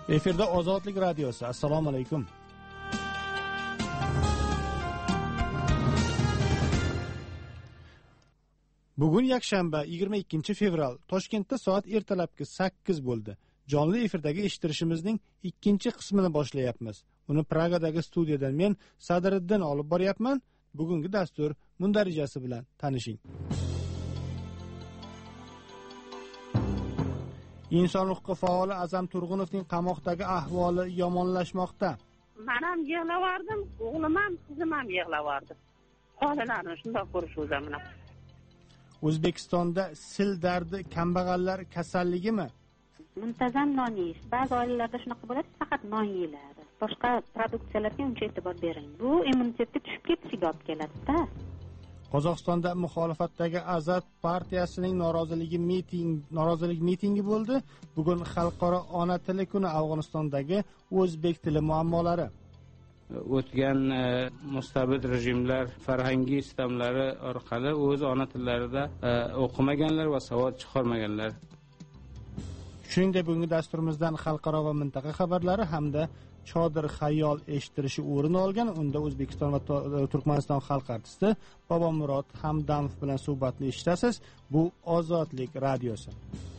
Efirda Ozodlik radiosi. Assalomu alaykum. Bugun yakshanba 22 fevral. Toshkentda soat ertalabki 8 bo'ldi. Jonli efirdagi eshittirishimizning ikkinchi qismini boshlayapmiz. Uni Pragadagi studiyadan men Sadriddin olib boryapman. Bugungi dastur mundarijasi bilan tanishing. Inson huquqi faoli A'zam Turg'unovning qamoqdagi ahvoli yomonlashmoqda. Men ham yig'lavardim, o'g'lim ham, qizim ham yig'lavardi. Holalarni shunday ko'rishuvdim. O'zbekistonda sil dardi kambag'allar kasalligimi? Muntazam non yeyish. Ba'zi oilalarda shunaqa bo'ladi, faqat non yeyiladi. Boshqa produksiyalarga uncha e'tibor bering. Bu immunitetga tushib ketishiga olib keladi-da. Qozog'istonda muxolifatdagi Azad partiyasining norozilik mitingi bo'ldi. Bugun xalqaro ona tili kuni. Afg'onistondagi o'zbek tili muammolari. O'tgan mustabid rejimlar farhangiy sistemlari orqali o'z ona tillarida o'qimaganlar va savod chiqarmaganlar. Shuningdek, bugungi dasturimizdan xalqaro va mintaqa xabarlari hamda Chodir xayol eshittirishi o'rin olgan. Unda O'zbekiston va Turkmaniston xalq artisti Bobomurod Hamdamov bilan suhbatni eshitasiz. Bu Ozodlik radiosi.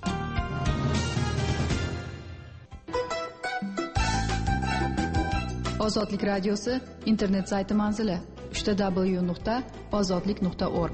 Ozodlik radiosi internet sayti manzili www.ozodlik.org.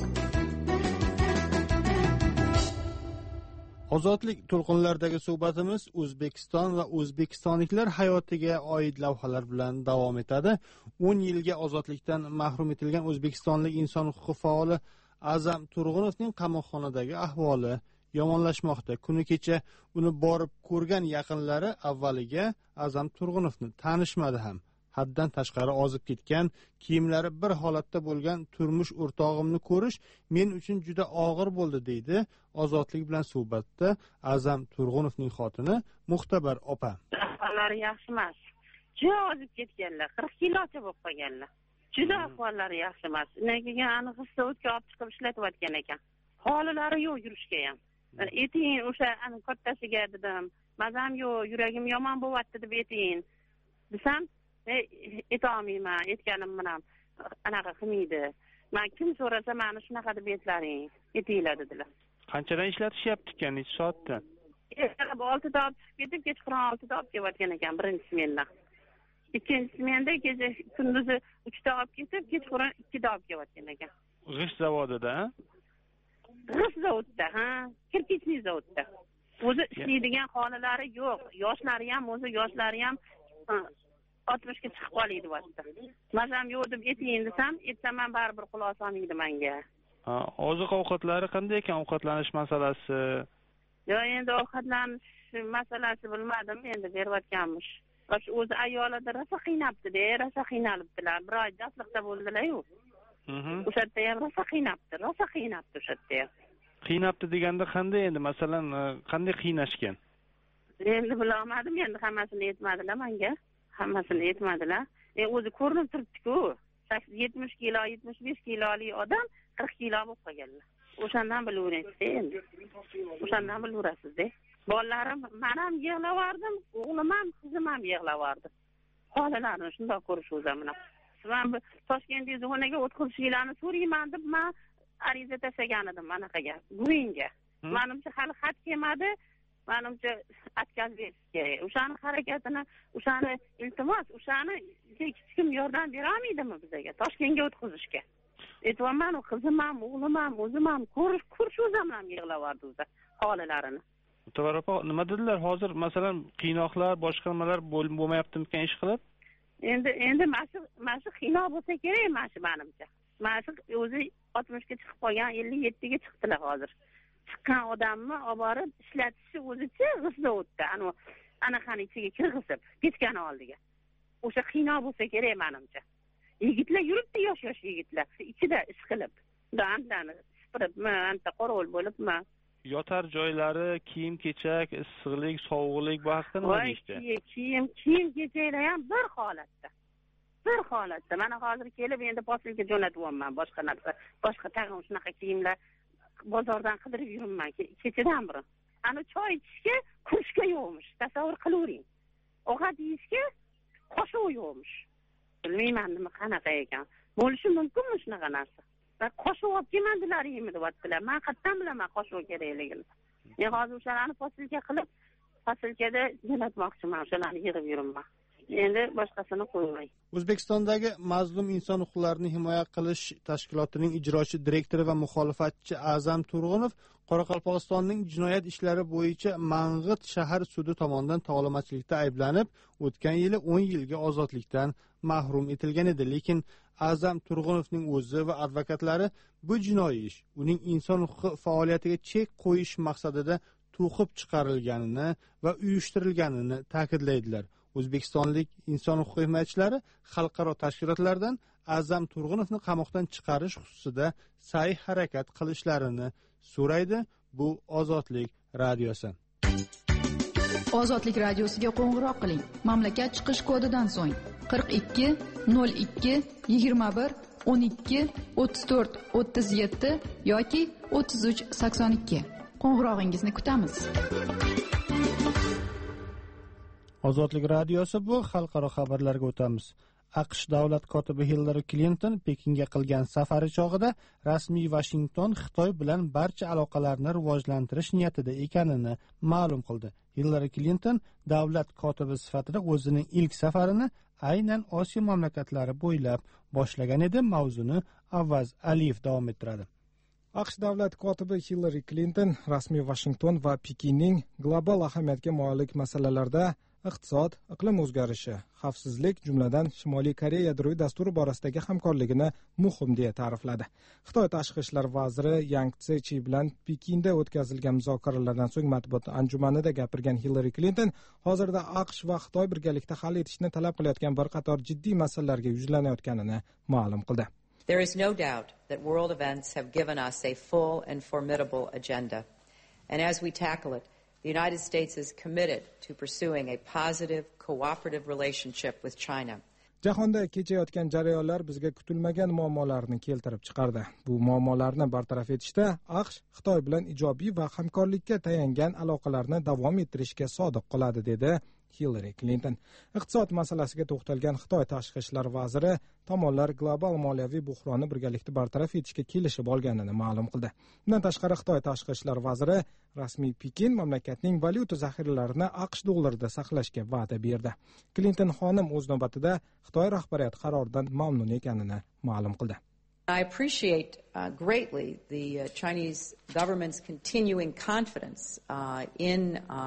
Ozodlik to'lqinlaridagi suhbatimiz O'zbekiston va o'zbekistonliklar hayotiga oid lavhalar bilan davom etadi. 10 yilga ozodlikdan mahrum etilgan o'zbekistonlik inson huquqi faoli A'zam Turg'unovning qamoqxonadagi ahvoli yomonlashmoqda. Kuni kecha uni borib ko'rgan yaqinlari avvaliga A'zam Turg'unovni tanishmadi ham. Haddan tashqari ozib ketgan, kiyimlari bir holatda bo'lgan turmush o'rtog'imni ko'rish men uchun juda og'ir bo'ldi, deydi Ozodlik bilan suhbatda A'zam Turg'unovning xotini Muxtabar opa. Ahvollari yaxshi emas. Juda ozib ketganlar, 40 kilocha bo'lib qolganlar. Juda ahvollari yaxshi emas. Undan aniqsa o'tga olib chiqib ishlatayotgan ekan. Holalari yo'q yurishga ham. Eting o'sha kattasiga dedim, mazam yo'q, yuragim yomon bo'lyapti deb eting. Desam, etolmayman, etganim bilan anaqa qilmaydi. Men kim so'rasa meni shunaqa deb etlaring, etinglar dedilar. Qanchadan ishlatishyapti ekan, necha soatdan? Ertalab 6da olib chiqib ketib, kechqurun 6da olib kelayotgan ekan birinchi smendan. Ikkinchi smenda kecha kunduzi 3da olib ketib, kechqurun 2da olib kelayotgan ekan. G'isht zavodida, ha? G'isht zavodida, ha, kirpichli zavodda. O'zi ishlaydigan xolalari yo'q. Yoshlari ham 60 ga chiqib qolaydi vaqtda. Mazam yo'q deb eting desam, etsam ham baribir quloq solmaydi menga. Oziq ovqatlari qanday ekan, ovqatlanish masalasi? Yo, endi ovqatlanish masalasi bilmadim, endi berayotganmish. O'zi ayolida rosa qiynabdi-da, rosa qiynalibdilar. Bir oy jafliqda bo'ldilar-ku. O'sha yerda ham rosa qiynabdi o'sha yerda ham. Qiynabdi deganda qanday endi, masalan, qanday qiynashgan? Endi bilmadim, endi hammasini aytmadilar menga. Hammasini aytmadilar. O'zi ko'rinib turibdi-ku. 70 kilo, 75 kiloli odam 40 kilo bo'lib qolganlar. O'shandan bilaverasiz endi. O'shandan bilaverasiz-da. Bolalarim, men ham yig'lavardim, o'g'lim ham, qizim ham yig'lavardi. Holalarni shunday ko'rishuvdim. Men Toshkentdagi zonaga o'tkazishinglarni so'rayman deb men ariza tashlagan edim anaqaga, Guringa. Menimcha hali xat kelmadi. Menimcha atkaz berish kerak. O'shani harakatini, o'shani iltimos, o'shani hech kim yordam bera olmaydimi bizga Toshkentga o'tkazishga? Aytvaman, qizim ham, o'g'lim ham, o'zim ham ko'rishuvdim ham yig'lavardi o'zi holalarini. To'g'ri, nima dedilar hozir? Masalan, qiynoqlar, boshqa nimalar bo'lmayaptimikan ish qilib? Endi mana shu qiynoq bo'lsa kerak, menimcha. Mana shu o'zi 60 ga chiqib qolgan, 57 ga chiqdilar hozir. Chiqqan odamni olib borib ishlatishi o'zicha g'isda o'tdi. Anaqani ichiga kirg'izib, ketgani oldiga. O'sha qiynoq bo'lsa kerak menimcha. Yigitlar yuribdi, yosh yigitlar, ichida ish qilib. Dantani sipiribmi, anta qorovul bo'libmi? Yotar joylari, kiyim-kechak, issiqlik, sovuqlik bu haqida nima deyishdi? Kiyim-kechaklar ham bir holatda. Mana hozir kelib endi posilka jo'natyapman, boshqa narsa, boshqa tag'in shunaqa kiyimlar bozordan qidirib yuribman kechadan beri. Ana choy ichishga kurshka yo'qmish, tasavvur qilavering. ovqat yeyishga qoshiq yo'qmish. Bilmayman nima qanaqa ekan. Bo'lishi mumkinmi shunaqa narsa? Va qoshiq olib kelmadilar yeymi deyaptilar. Men qayerdan bilaman qoshiq kerakligini. Men hozir o'shalarni posilka qilib, posilkada jo'natmoqchiman, o'shalarni yig'ib yuribman. Endi boshqasini qo'ymay. O'zbekistondagi mazlum inson huquqlarini himoya qilish tashkilotining ijrochi direktori va muxolifatchi A'zam Turg'unov Qoraqalpog'istonning jinoyat ishlari bo'yicha Mang'it shahar sudi tomonidan tovlamachilikda ayblanib, o'tgan yili 10 yilga ozodlikdan mahrum etilgan edi. Lekin A'zam Turg'unovning o'zi va advokatlari bu jinoiy ish uning inson huquqi faoliyatiga chek qo'yish maqsadida to'qib chiqarilganini va uyushtirilganini ta'kidlaydilar. O'zbekistonlik inson huquq himoyachilari xalqaro tashkilotlardan A'zam Turg'unovni qamoqdan chiqarish xususida sa'y harakat qilishlarini so'raydi. Bu Ozodlik radiosi. Ozodlik radiosiga qo'ng'iroq qiling. Mamlakat chiqish kodidan so'ng 42 02 21 12 34 37 yoki 33 82. Qo'ng'irog'ingizni kutamiz. Ozodlik radiosi bu xalqaro xabarlarga o'tamiz. AQSh davlat kotibi Hillary Clinton Pekinga qilgan safari chog'ida rasmiy Washington Xitoy bilan barcha aloqalarni rivojlantirish niyatida ekanini ma'lum qildi. Hillary Clinton davlat kotibi sifatida o'zining ilk safarini aynan Osiyo mamlakatlari bo'ylab boshlagan edi. Mavzuni Avvaz Aliyev davom ettiradi. AQSh davlat kotibi Hillary Clinton rasmiy Washington va Pekinning global ahamiyatga molik masalalarda iqtisod, iqlim o'zgarishi, xavfsizlik, jumladan Shimoliy Koreya yadroviy dasturi borasidagi hamkorligini muhim deya ta'rifladi. Xitoy tashqi ishlar vaziri Yang Tsechi bilan Pekinda o'tkazilgan muzokaralardan so'ng matbuot anjumanida gapirgan Hillary Clinton hozirda AQSh va Xitoy birgalikda hal etishni talab qilayotgan bir qator jiddiy masalalarga yuzlanayotganini ma'lum qildi. There is no doubt that world events have given us a full and formidable agenda. And as we tackle it, the United States is committed to pursuing a positive, cooperative relationship with China. Jahonda kechayotgan jarayonlar bizga kutilmagan muammolarni keltirib chiqardi. Bu muammolarni bartaraf etishda AQSh Xitoy bilan ijobiy va hamkorlikka tayangan aloqalarni davom ettirishga sodiq qoladi, dedi Hillary Clinton. Iqtisod masalasiga to'xtalgan Xitoy tashqi ishlar vaziri tomonlar global moliyaviy buhronni birgalikda bartaraf etishga kelishib olganini ma'lum qildi. Bundan tashqari Xitoy tashqi ishlar vaziri rasmiy Pekin mamlakatning valyuta zaxiralarini AQSh dollarida saqlashga va'da berdi. Clinton xonim o'z navbatida Xitoy rahbariyati qaroridan mamnun ekanini ma'lum qildi. I appreciate greatly the Chinese government's continuing confidence in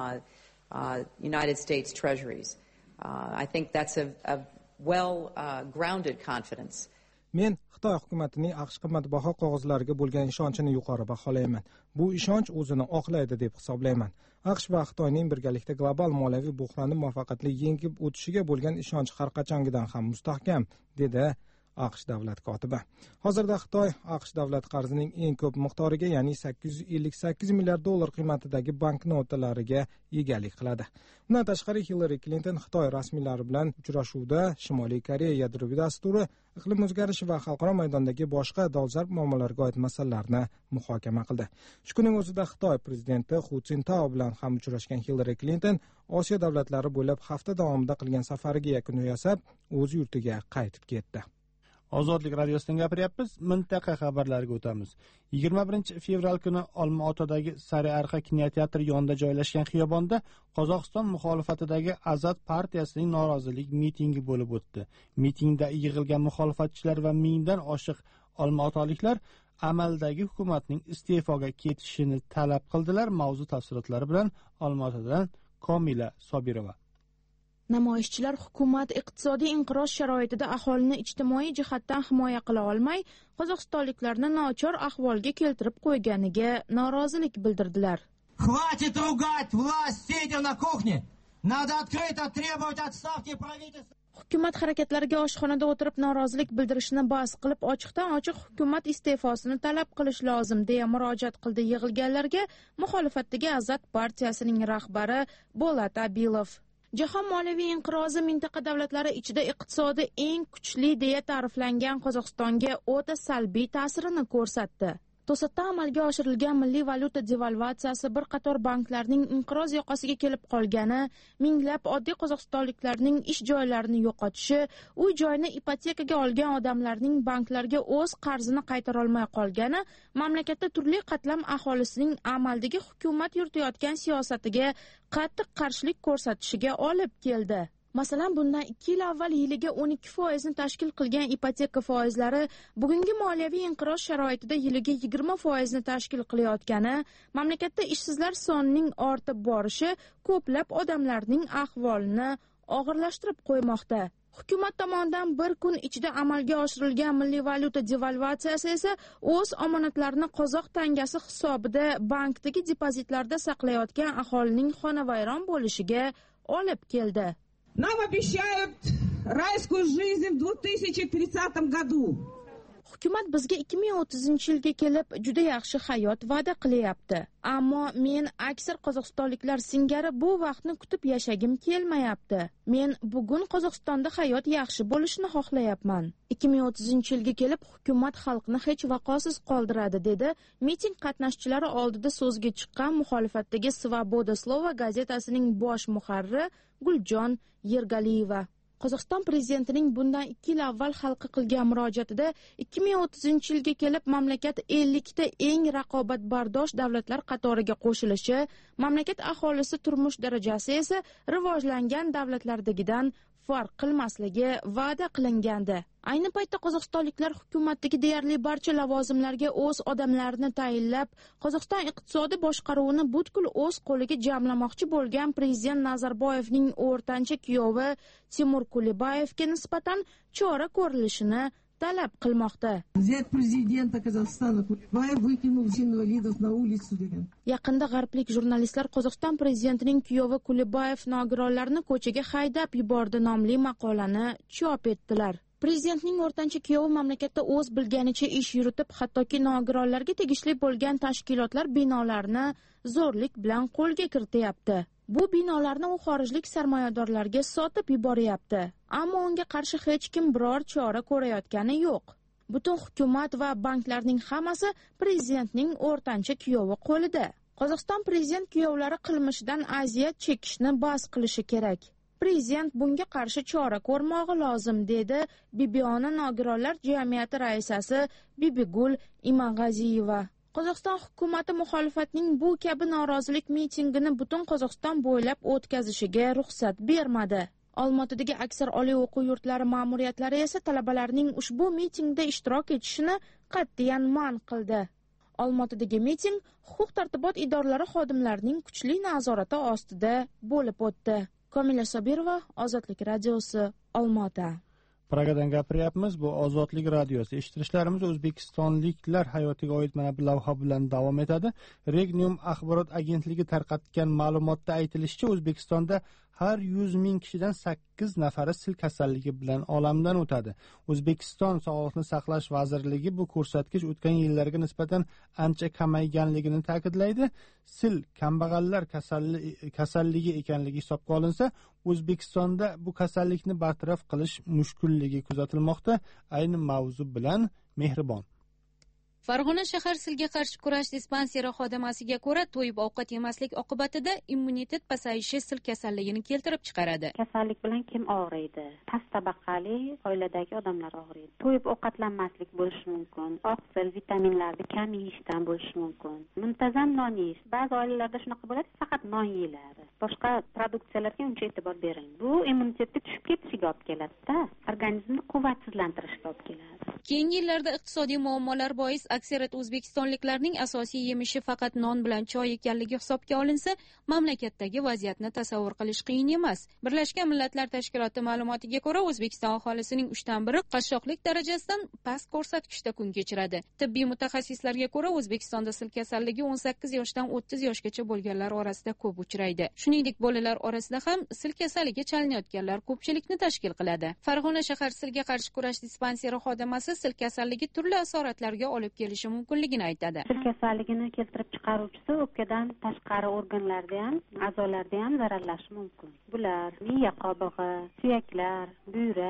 United States treasuries. I think that's a well-grounded confidence. Men Xitoy hukumatining AQSh qimmatbaho qog'ozlariga bo'lgan ishonchini yuqori baholayman. Bu ishonch o'zini oqlaydi deb hisoblayman. AQSh va Xitoyning birgalikda global moliyaviy buhronni muvaffaqiyatli yengib o'tishiga bo'lgan ishonch har qachongidan ham mustahkam, dedi AQSh davlat kotibi. Hozirda Xitoy AQSh davlat qarzining eng ko'p miqdoriga, ya'ni 858 milliard dollar qiymatidagi banknotalariga egalik qiladi. Bundan tashqari Hillary Clinton Xitoy rasmiylari bilan uchrashuvda Shimoliy Koreya yadroviy dasturi, iqlim o'zgarishi va xalqaro maydondagi boshqa dolzarb muammolarga oid masalalarni muhokama qildi. Shu kunning o'zida Xitoy prezidenti Hu Jintao bilan ham uchrashgan Hillary Clinton Osiyo davlatlari bo'ylab hafta davomida qilgan safariga yakun yasab, o'z yurtiga qaytib ketdi. Ozodlik radiosidan gapiryapmiz. Mintaqa xabarlariga o'tamiz. 21 fevral kuni Olma-Otadagi Sariarqa kinoteatri yonida joylashgan xiyobonda Qozog'iston muxolifatidagi Azad partiyasining norozilik mitingi bo'lib o'tdi. Mitingda yig'ilgan muxolifatchilar va mingdan oshiq olmaotaliklar amaldagi hukumatning iste'foga ketishini talab qildilar. Mavzu tafsilotlari bilan Olma-Otadan Komila Sobirova. Namoyishchilar hukumat iqtisodiy inqiroz sharoitida aholini ijtimoiy jihatdan himoya qila olmay, qozog'istonliklarni nochor ahvolga keltirib qo'yganiga norozilik bildirdilar. Хватит ругать власть, сидя на кухне. Надо открыто требовать отставки правительства. Hukumat harakatlariga oshxonada o'tirib norozilik bildirishni bas qilib, ochiqdan ochiq hukumat iste'fosini talab qilish lozim deya murojaat qildi yig'ilganlarga muxolifatdagi Azad partiyasining rahbari Bolat Abilov. Jahon moliyaviy inqirozi mintaqa davlatlari ichida iqtisodi eng kuchli deya ta'riflangan Qozog'istonga o'ta salbiy ta'sirini ko'rsatdi. To'satdan amalga oshirilgan milliy valyuta devalvatsiyasi bir qator banklarning inqiroz yoqasiga kelib qolgani, minglab oddiy qozog'istonliklarning ish joylarini yo'qotishi, uy joyini ipotekaga olgan odamlarning banklarga o'z qarzini qaytara olmay qolgani mamlakatda turli qatlam aholisining amaldagi hukumat yuritayotgan siyosatiga qattiq qarshilik ko'rsatishiga olib keldi. Masalan, bundan 2 yil avval yiliga 12% tashkil qilgan ipoteka foizlari bugungi moliyaviy inqiroz sharoitida yiliga 20% tashkil qilayotgani, mamlakatda ishsizlar sonining ortib borishi ko'plab odamlarning ahvolini og'irlashtirib qo'ymoqda. Hukumat tomonidan bir kun ichida amalga oshirilgan milliy valyuta devalvatsiyasi esa o'z omonatlarini qozoq tangasi hisobida bankdagi depozitlarda saqlayotgan aholining xonavayron bo'lishiga olib keldi. Нам обещают райскую жизнь в 2030 году. Hukumat bizga 2030-yilga kelib juda yaxshi hayot va'da qilyapti. Ammo men aksar qozog'istonliklar singari bu vaqtni kutib yashagim kelmayapti. Men bugun Qozog'istonda hayot yaxshi bo'lishini xohlayapman. 2030-yilga kelib hukumat xalqni hech vaqosiz qoldiradi, dedi miting qatnashchilari oldida so'zga chiqqan muxolifatdagi Svoboda Slova gazetasining bosh muharriri Guljon Yergaliyeva. Qozog'iston prezidentining bundan 2 yil avval xalqqa qilgan murojaatida 2030-yilga kelib mamlakat 50 ta eng raqobatbardosh davlatlar qatoriga qo'shilishi, mamlakat aholisi turmush darajasi esa rivojlangan davlatlardagidan farq qilmasligi va'da qilingandi. Ayni paytda qozog'istonliklar hukumatdagi deyarli barcha lavozimlarga o'z odamlarini tayinlab, Qozog'iston iqtisodiy boshqaruvini butkul o'z qo'liga jamlamoqchi bo'lgan prezident Nazarboyevning o'rtancha kuyovi Timur Kulibayevga nisbatan chora ko'rilishini talab qilmoqda. Yaqinda g'arblik jurnalistlar Qozog'iston prezidentining kuyovi Kulibayev nogironlarni ko'chaga haydab yubordi nomli maqolani chop etdilar. Prezidentning o'rtancha kuyovi mamlakatda o'z bilganicha ish yuritib, hattoki nogironlarga tegishli bo'lgan tashkilotlar binolarini zo'rlik bilan qo'lga kirityapti. Bu binolarni u xorijlik sarmoyadorlarga sotib yuboryapti. Ammo unga qarshi hech kim biror chora ko'rayotgani yo'q. Butun hukumat va banklarning hammasi prezidentning o'rtancha kuyovi qo'lida. Qozog'iston prezident kuyovlari qilmishidan aziyat chekishni bas qilishi kerak. Prezident bunga qarshi chora ko'rmog'i lozim, dedi Bibiona nogironlar jamiyati raisasi Bibigul Imag'aziyeva. Qozog'iston hukumati muxolifatning bu kabi norozilik mitingini butun Qozog'iston bo'ylab o'tkazishiga ruxsat bermadi. Olmaotadagi aksar oliy o'quv yurtlari ma'muriyatlari esa talabalarning ushbu mitingda ishtirok etishini qat'iyan man qildi. Olmaotadagi miting huquq-tartibot idoralari xodimlarining kuchli nazorati ostida bo'lib o'tdi. Komila Sobirova, Ozodlik radiosi, Olmaota. Pragadan gapiryapmiz. Bu Ozodlik radiosi. Eshittirishlarimiz o'zbekistonliklar hayotiga oid mana bu lavha bilan davom etadi. Regnum axborot agentligi tarqatgan ma'lumotda aytilishicha, O'zbekistonda har 100 ming kishidan 8 nafari sil kasalligi bilan olamdan o'tadi. O'zbekiston Sog'liqni saqlash vazirligi bu ko'rsatkich o'tgan yillarga nisbatan ancha kamayganligini ta'kidlaydi. Sil kambag'allar kasalligi ekanligi hisobga olinsa, O'zbekistonda bu kasallikni bartaraf qilish mushkulligi kuzatilmoqda. Ayni mavzu bilan Mehribon. Farg'ona shahar silga qarshi kurash dispanseri xodimasiga ko'ra, to'yib ovqat yemaslik oqibatida immunitet pasayishi sil kasalligini keltirib chiqaradi. Kasallik bilan kim og'riydi? Past tabaqali oiladagi odamlar og'riydi. To'yib ovqatlanmaslik bo'lishi mumkin. Oqsil, vitaminlarni kam yeyishdan bo'lishi mumkin. Muntazam non yeyish. Ba'zi oilalarda shunaqa bo'ladi, faqat non yeyiladi. Boshqa produksiyalarga uncha e'tibor bering. Bu immunitetga tushib ketishiga olib keladi-da, organizmni quvvatsizlantirishga olib keladi. Keyingi yillarda iqtisodiy muammolar bois aksariyat o'zbekistonliklarning asosiy yemishi faqat non bilan choy ekanligi hisobga olinsa, mamlakatdagi vaziyatni tasavvur qilish qiyin emas. Birlashgan Millatlar Tashkiloti ma'lumotiga ko'ra, O'zbekiston aholisining 3/1 qashshoqlik darajasidan past ko'rsatkichda kun kechiradi. Tibbiy mutaxassislarga ko'ra, O'zbekistonda sil kasalligi 18 yoshdan 30 yoshgacha bo'lganlar orasida ko'p uchraydi. Shuningdek, bolalar orasida ham sil kasalligiga chalinayotganlar ko'pchilikni tashkil qiladi. Farg'ona shahar silga qarshi kurash dispanseri xodimasi sil kasalligi turli asoratlarga olib kelishi mumkinligini aytadi. Sil kasalligini keltirib chiqaruvchisi o'pkadan tashqari organlarda ham, a'zolarda ham zararlashi mumkin. Bular miya qobig'i, suyaklar, buyrak,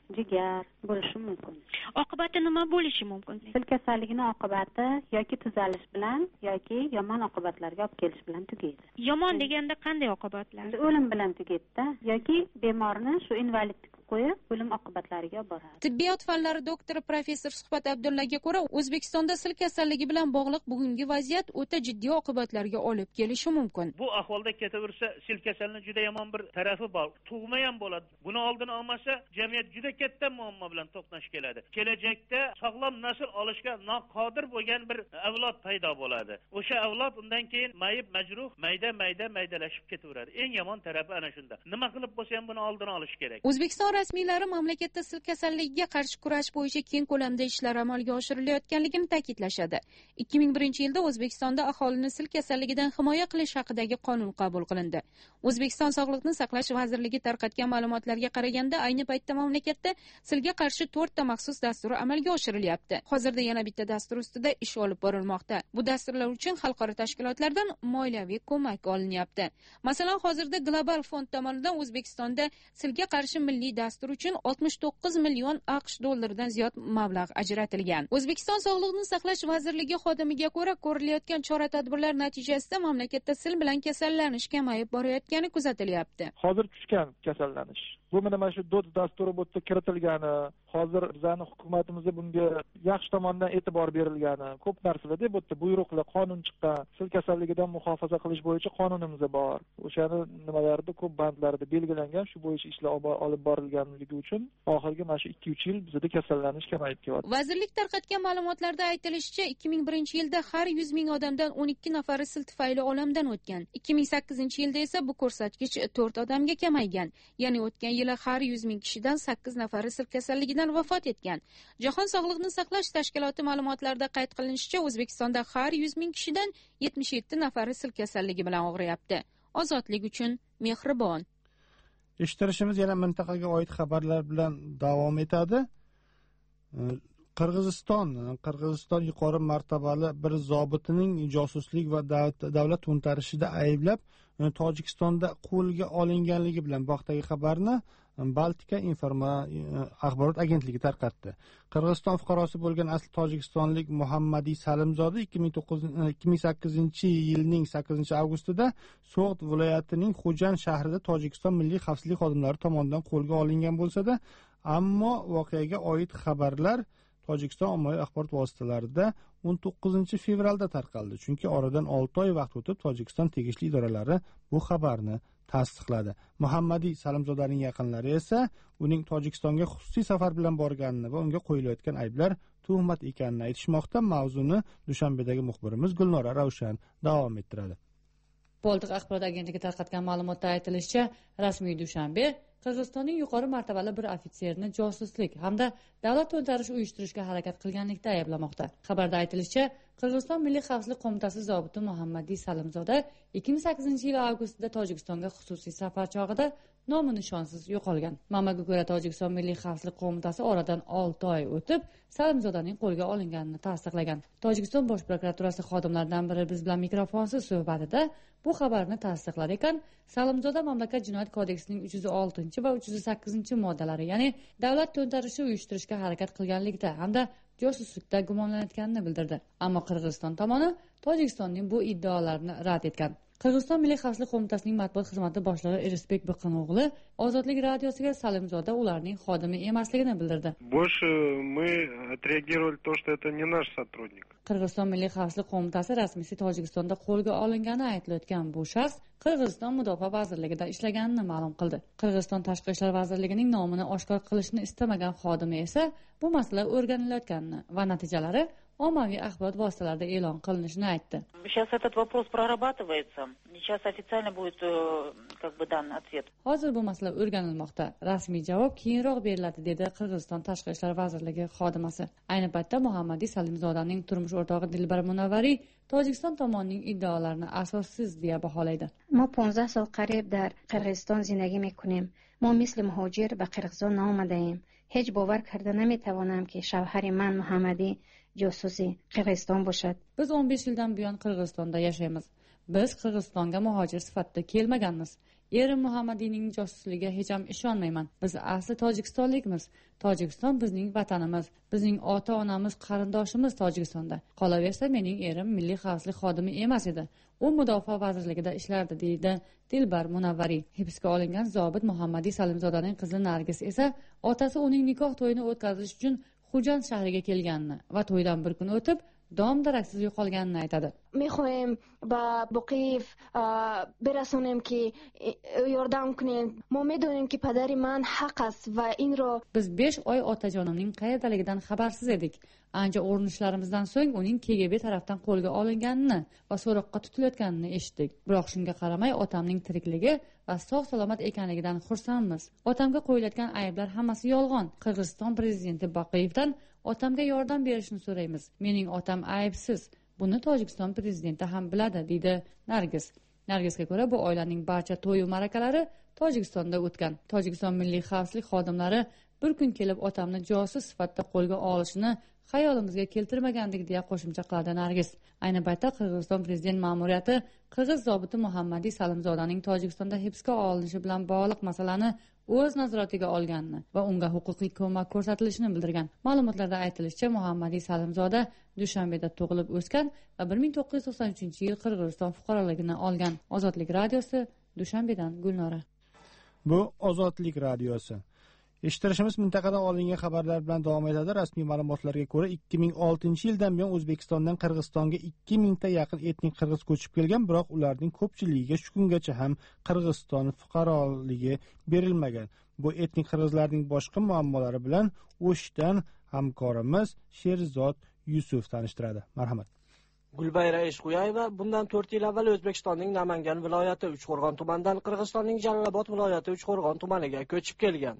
jigar bo'lishi mumkin. Oqibati nima bo'lishi mumkin? Sil kasalligining oqibati yoki tuzalish bilan yoki yomon oqibatlarga olib kelish bilan tugaydi. Yomon deganda qanday oqibatlar? O'lim bilan tugaydi yoki bemorni shu invalidlikka qo'yib o'lim oqibatlariga boradi. Tibbiyot fanlari doktori professor Suhbat Abdullaga ko'ra, O'zbekistonda sil kasalligi bilan bog'liq bugungi vaziyat o'ta jiddiy oqibatlarga olib kelishi mumkin. Bu ahvolda ketaversa, sil kasalligining juda yomon bir tarafi bor. Tug'ma ham bo'ladi. Buni oldini olmasa, jamiyat juda katta muammo bilan to'qnash keladi. Kelajakda sog'lom nasl olishga noqodir bo'lgan bir avlod paydo bo'ladi. O'sha avlod undan keyin mayib, majruh, maydalashib ketaveradi. Eng yomon tarafi ana shunda. Nima qilib bo'lsa ham buni oldini olish kerak. O'zbekiston rasmiylari mamlakatda sil kasalligiga qarshi kurash bo'yicha keng ko'lamda ishlar amalga oshirilayotganligini ta'kidlashadi. 2001-yilda O'zbekistonda aholini sil kasalligidan himoya qilish haqidagi qonun qabul qilindi. O'zbekiston Sog'liqni saqlash vazirligi tarqatgan ma'lumotlarga qaraganda, ayni paytda mamlakatda silga qarshi 4 ta maxsus dastur amalga oshirilyapti. Hozirda yana bitta dastur ustida ish olib borilmoqda. Bu dasturlar uchun xalqaro tashkilotlardan moliyaviy ko'mak olinyapti. Masalan, hozirda Global fond tomonidan O'zbekistonda silga qarshi milliy dastur uchun 69 million AQSh dollaridan ziyod mablag' ajratilgan. O'zbekiston Sog'liqni saqlash vazirligi xodimiga ko'ra, ko'rilayotgan chora-tadbirlar natijasida mamlakatda sil bilan kasallanish kamayib borayotgani kuzatilyapti. Hozir tushgan kasallanish. Bu mana shu DOTS dasturi bu yerda kiritilgani, hozir bizning hukumatimizda bunga yaxshi tomondan e'tibor berilgani, ko'p narsalarda bu yerda buyruqlar, qonun chiqqan, sil kasalligidan muhofaza qilish bo'yicha qonunimiz bor. O'shani nimalarida ko'p bandlarida belgilangan, shu bo'yicha ishlar olib borilganligi uchun oxirgi mana shu 2-3 yil bizda kasallanish kamayib kelyapti. Vazirlik tarqatgan ma'lumotlarda aytilishicha, 2001-yilda har 100 ming odamdan 12 nafari sil tufayli olamdan o'tgan. 2008-yilda esa bu ko'rsatkich 4 odamga kamaygan. Ya'ni o'tgan yili har 100 ming kishidan 8 nafari sil kasalligidan vafot etgan. Jahon sog'liqni saqlash tashkiloti ma'lumotlarida qayd qilinishicha, O'zbekistonda har 100 ming kishidan 77 nafari sil kasalligi bilan og'riyapti. Ozodlik uchun mehribon. Eshittirishimiz yana mintaqaga oid xabarlar bilan davom etadi. Qirg'iziston yuqori martabali bir zobitining josuslik va davlat to'ntarishida ayblab Tojikistonda qo'lga olinganligi bilan bog'dagi xabarni Baltika axborot agentligi tarqatdi. Qirg'iziston fuqarosi bo'lgan asli tojikistonlik Muhammadiy Salimzoda 2008-yilning 8-avgustida So'g'd viloyatining Xo'jan shahrida Tojikiston milliy xavfsizlik xodimlari tomonidan qo'lga olingan bo'lsa-da, ammo voqeaga oid xabarlar Tojikiston ommaviy axborot vositalarida 19 fevralda tarqaldi. Chunki oradan 6 oy vaqt o'tib Tojikiston tegishli idoralari bu xabarni tasdiqladi. Muhammadiy Salimzodaning yaqinlari esa uning Tojikistonga xususiy safar bilan borganini va unga qo'yilayotgan ayblar tuhmat ekanini aytishmoqda. Mavzuni Dushanbedagi muxbirimiz Gulnora Ravshan davom ettiradi. Baltika axborot agentligi tarqatgan ma'lumotda aytilishicha, rasmiy Dushanbe Qirg'izistonning yuqori martabali bir ofitserni josuslik hamda davlat to'ntarishi uyushtirishga harakat qilganlikda ayblamoqda. Xabarda aytilishicha, Qirg'iziston Milliy xavfsizlik qo'mitasi zobiti Muhammadiy Salimzoda 2008-yil avgustida Tojikistonga xususiy safar chog'ida nomi nishonsiz yo'qolgan. Manbaga ko'ra, Tojikiston Milliy xavfsizlik qo'mitasi oradan 6 oy o'tib Salimzodaning qo'lga olinganini tasdiqlagan. Tojikiston bosh prokuraturasi xodimlaridan biri biz bilan mikrofonsiz suhbatida bu xabarni tasdiqlar ekan, Salimzoda mamlakat jinoyat kodeksining 306 va 308 moddalari, ya'ni davlat to'ntarishi uyushtirishga harakat qilganlikda hamda josuslikda gumonlanayotganini bildirdi. Ammo Qirg'iziston tomoni Tojikistonning bu iddaolarini rad etgan. Qirg'iziston Milliy xavfsizlik qo'mitasining matbuot xizmati boshlig'i Irisbek Biqino'g'li Ozodlik radiosiga Salimzoda ularning xodimi emasligini bildirdi. Больше мы отреагировали то, что это не наш сотрудник. Qirg'iziston Milliy xavfsizlik qo'mitasi rasmiysi Tojikistonda qo'lga olingani aytilayotgan bu shaxs Qirg'iziston Mudofaa vazirligida ishlaganini ma'lum qildi. Qirg'iziston Tashqi ishlar vazirligining nomini oshkor qilishni istamagan xodimi esa bu masala o'rganilayotganini va natijalari ommaviy axborot vositalarida e'lon qilinishini aytdi. Сейчас этот вопрос прорабатывается. Сейчас официально будет дан ответ. Hozir bu masala o'rganilmoqda. Rasmiy javob keyinroq beriladi, dedi Qirg'iziston Tashqi ishlar vazirligi xodimasi. Ayni paytda Muhammadiy Salimzodaning turmush o'rtog'i Dilbar Munavvariy Tojikiston tomonining iddaolarini asossiz deya baholaydi. ما 15 سال قریب در قرغیزستان زندگی میکنیم. ما مثل مهاجر به قرغیزستان نآمده ایم. هیچ باور کرده نمیتوانم که شوهر من محمدی جاسوسی قرغیزستان باشد. Biz 15 yildan buyon Qirg'izistonda yashaymiz. Biz Qirg'izistonga muhojir sifatida kelmaganmiz. erim Muhammadiyning josusligiga hech ham ishonmayman. Biz asli tojikistonlikmiz. Tojikiston bizning vatanimiz, bizning ota-onamiz, qarindoshimiz Tojikistonda. Qolaversa, mening erim milliy xavfsizlik xodimi emas edi. U mudofaa vazirligida ishlardi, deydi Dilbar Munavvari. Hibsga olingan zobit Muhammadiy Salimzodaning qizi Nargis esa otasi uning nikoh to'yini o'tkazish uchun Xo'jand shahriga kelganini va to'ydan bir kun o'tib dom-daraksiz yo'qolganini aytadi. میخوایم با بقیف برسونیم که یاردم کنین. ما میدونیم که پدر من حق است و این رو biz 5 oy otajonimning qayerdaligidan xabarsiz edik. Ancha o'rnishlarimizdan so'ng uning KGB tarafdan qo'lga olinganini va so'roqqa tutilayotganini eshitdik. Biroq shunga qaramay otamning tirikligi va sog'-salomat ekanligidan xursandmiz. Otamga qo'yilayotgan ayblar hammasi yolg'on. Qirg'iziston prezidenti Baqiyevdan otamga yordam berishni so'raymiz. Mening otam aybsiz. Buni Tojikiston prezidenti ham biladi, deydi Nargis. Nargisga ko'ra, bu oilaning barcha to'y va ma'rakalari Tojikistonda o'tgan. Tojikiston milliy xavfsizlik xodimlari bir kun kelib otamni josus sifatida qo'lga olishini xayolimizga keltirmagandik, deya qo'shimcha qiladi Nargis. Ayni paytda Qirg'iziston prezident ma'muriyati qirg'iz zobiti Muhammadiy Salimzodaning Tojikistonda hibsga olinishi bilan bog'liq masalani o'z nazoratiga olganini va unga huquqiy ko'mak ko'rsatilishini bildirgan. Ma'lumotlarda aytilishicha, Muhammadiy Salimzoda Dushanbeda tug'ilib o'sgan va 1993-yil Qirg'iziston fuqaroligini olgan. Ozodlik radiosi, Dushanbedan Gulnora. Bu Ozodlik radiosi. Eshittirishimiz mintaqada olingan xabarlar bilan davom etadi. Rasmiy ma'lumotlarga ko'ra 2006-yildan buyon O'zbekistondan Qirg'izistonga 2000 ta yaqin etnik qirg'iz ko'chib kelgan, biroq ularning ko'pchiligiga shu kungacha ham Qirg'iziston fuqaroligi berilmagan. Bu etnik qirg'izlarning boshqa muammolari bilan O'shdan hamkorimiz Sherzod Yusuf tanishtiradi. Marhamat. Gulbayra Eshquyayeva bundan 4 yil avval O'zbekistonning Namangan viloyati Uchqo'rg'on tumanidan Qirg'izistonning Jalolobod viloyati Uchqo'rg'on tumaniga ko'chib kelgan.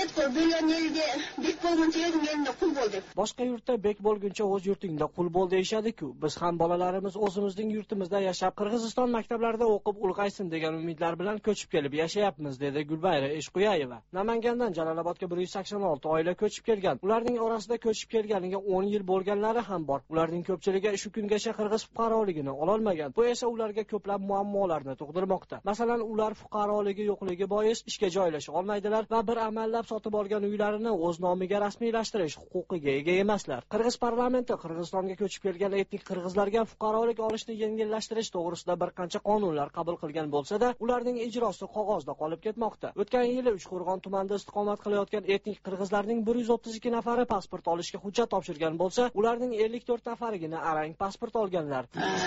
Boshqa yurtda bek bo'lguncha o'z yurtingda qul bo'l deyishadi-ku. Biz ham bolalarimiz o'zimizning yurtimizda yashab, Qirg'iziston maktablarida o'qib ulg'aysin degan umidlar bilan ko'chib kelib yashayapmiz, dedi Gulbayra Eshquyayeva. Namangandan Jalolobodga 186 oila ko'chib kelgan. Ularning orasida ko'chib kelganiga 10 yil bo'lganlari ham bor. Ularning ko'pchiligi shu kungacha qirg'iz fuqaroligini ololmagan. Bu esa ularga ko'plab muammolarni tug'dirmoqda. Masalan, ular fuqaroligi yo'qligi bois ishga joylasha olmaydilar va bir amallab sotib olgan uylarini o'z nomiga rasmiylashtirish huquqiga ega emaslar. Qirg'iz parlamenti Qirg'izistonga ko'chib kelgan etnik qirg'izlarga fuqarolik olishni yengillashtirish to'g'risida bir qancha qonunlar qabul qilgan bo'lsa-da, ularning ijrosi qog'ozda qolib ketmoqda. O'tgan yili Uchqo'rg'on tumanida istiqomat qilayotgan etnik qirg'izlarning 132 nafari pasport olishga hujjat topshirgan bo'lsa, ularning 54 nafarigina arang pasport olganlar.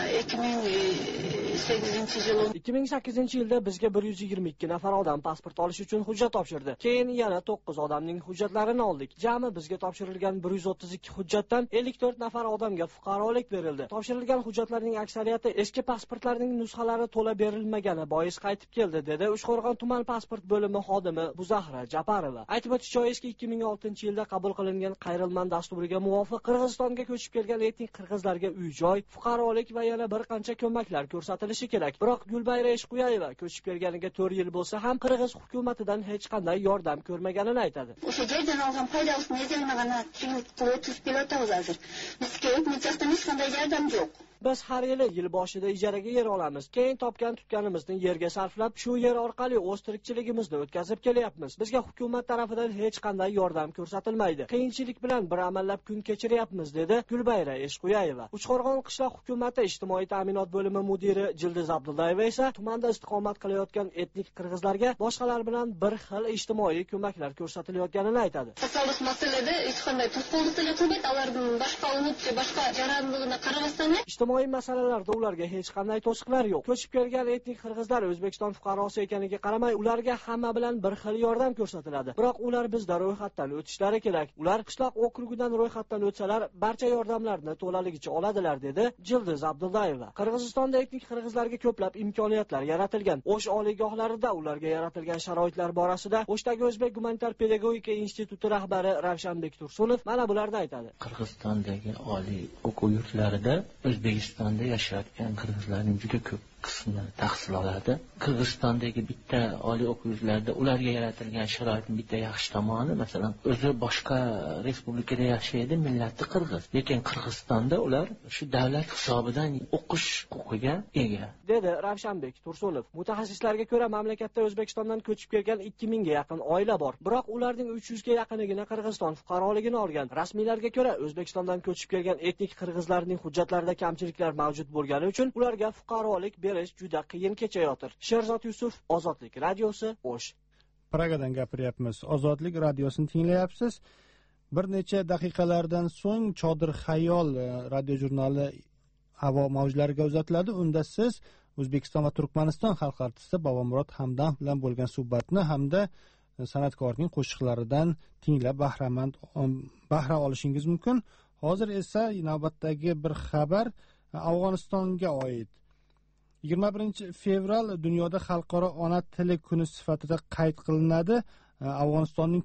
2008 yilda bizga 122 nafar odam pasport olish uchun hujjat topshirdi. Keyin yana 9 odamning hujjatlarini oldik. Jami bizga topshirilgan 132 hujjatdan 54 nafar odamga fuqarolik berildi. Topshirilgan hujjatlarning aksariyati eski pasportlarning nusxalari to'la berilmagani bois qaytib keldi, dedi Uchqo'rg'on tuman pasport bo'limi xodimi Buzahra Japarova. Aytib o'tish joizki, 2006-yilda qabul qilingan Qayrilman dasturiga muvofiq Qirg'izistonga ko'chib kelgan etnik qirg'izlarga uy-joy, fuqarolik va yana bir qancha ko'maklar ko'rsatilishi kerak. Biroq Gulbayra Eshquyayeva ko'chib kelganiga 4 yil bo'lsa ham Qirg'iz hukumatidan hech qanday yordam ko'rmaganini aytadi. O'sha joydan olgan foydasini ezilmagani chiqib o'tib kelayotamiz hozir. Bizga hech qanday yordam yo'q. Biz har yil boshida ijaraga yer olamiz. Keyin topgan tutganimizni yerga sarflab, shu yer orqali o'z tirikchiligimizni o'tkazib kelyapmiz. Bizga hukumat tarafidan hech qanday yordam ko'rsatilmaydi. Qiyinchilik bilan bir amallab kun kechiryapmiz, dedi Gulbayra Eshquyayeva. Uchqo'rg'on qishloq hukumati ijtimoiy ta'minot bo'limi mudiri Jildiz Abdullayeva esa tumanda istiqomat qilayotgan etnik qirg'izlarga boshqalar bilan bir xil ijtimoiy ko'maklar ko'rsatilayotganini aytadi. Sog'liq masalalada hech qanday to'sqinlik qilmaydi, ularning boshqa jarayonligini qaramasdan ijtimoiy masalalarda ularga hech qanday to'siqlar yo'q. Ko'chib kelgan etnik qirg'izlar O'zbekiston fuqarosi ekaniga qaramay, ularga hamma bilan bir xil yordam ko'rsatiladi. Biroq ular bizda ro'yxatdan o'tishlari kerak. Ular qishloq okrugidan ro'yxatdan o'tsalar, barcha yordamlarni to'laligicha oladilar, dedi Jildiz Abdullayeva. Qirg'izistonda etnik qirg'izlarga ko'plab imkoniyatlar yaratilgan. O'sh oliygohlarida ularga yaratilgan sharoitlar borasida O'shdagi O'zbek gumanitar pedagogika instituti rahbari Ravshanbek Tursunov mana bularni aytadi. Qirg'izistondagi oliy o'quv yurtlarida O'zbekistonda yashayotgan qirg'izlarning juda ko'p qismi tahsil oladi. Qirg'izistondagi bitta oliy o'quv yurtlarida ularga yaratilgan sharoitning bitta yaxshi tomoni, masalan, o'zi boshqa respublikada yashaydi, millati qirg'iz, lekin Qirg'izistonda ular shu davlat hisobidan o'qish huquqiga ega, dedi Ravshanbek Tursunov. Mutaxassislarga ko'ra, mamlakatda O'zbekistondan ko'chib kelgan 2000 ga yaqin oila bor. Biroq ularning 300 ga yaqinigina Qirg'iziston fuqaroligini olgan. Rasmiylarga ko'ra, O'zbekistondan ko'chib kelgan etnik qirg'izlarning hujjatlarida kamchiliklar mavjud bo'lgani uchun ularga fuqarolik berish juda qiyin kechayotir. Sherzod Yusuf, Ozodlik radiosi, O'sh. Pragadan gapiryapmiz. Ozodlik radiosini tinglayapsiz. Bir necha daqiqalardan so'ng Chodir Xayol radio jurnali havo mavjlariga uzatiladi. Unda siz O'zbekiston va Turkmaniston xalq artisti Bobomurod Hamdam bilan bo'lgan suhbatni hamda san'atkorning qo'shiqlaridan tinglab bahra olishingiz mumkin. Hozir esa navbatdagi bir xabar Afg'onistonga oid. 21 fevral dunyoda xalqaro ona tili kuni sifatida qayd qilinadi. Afg'onistonning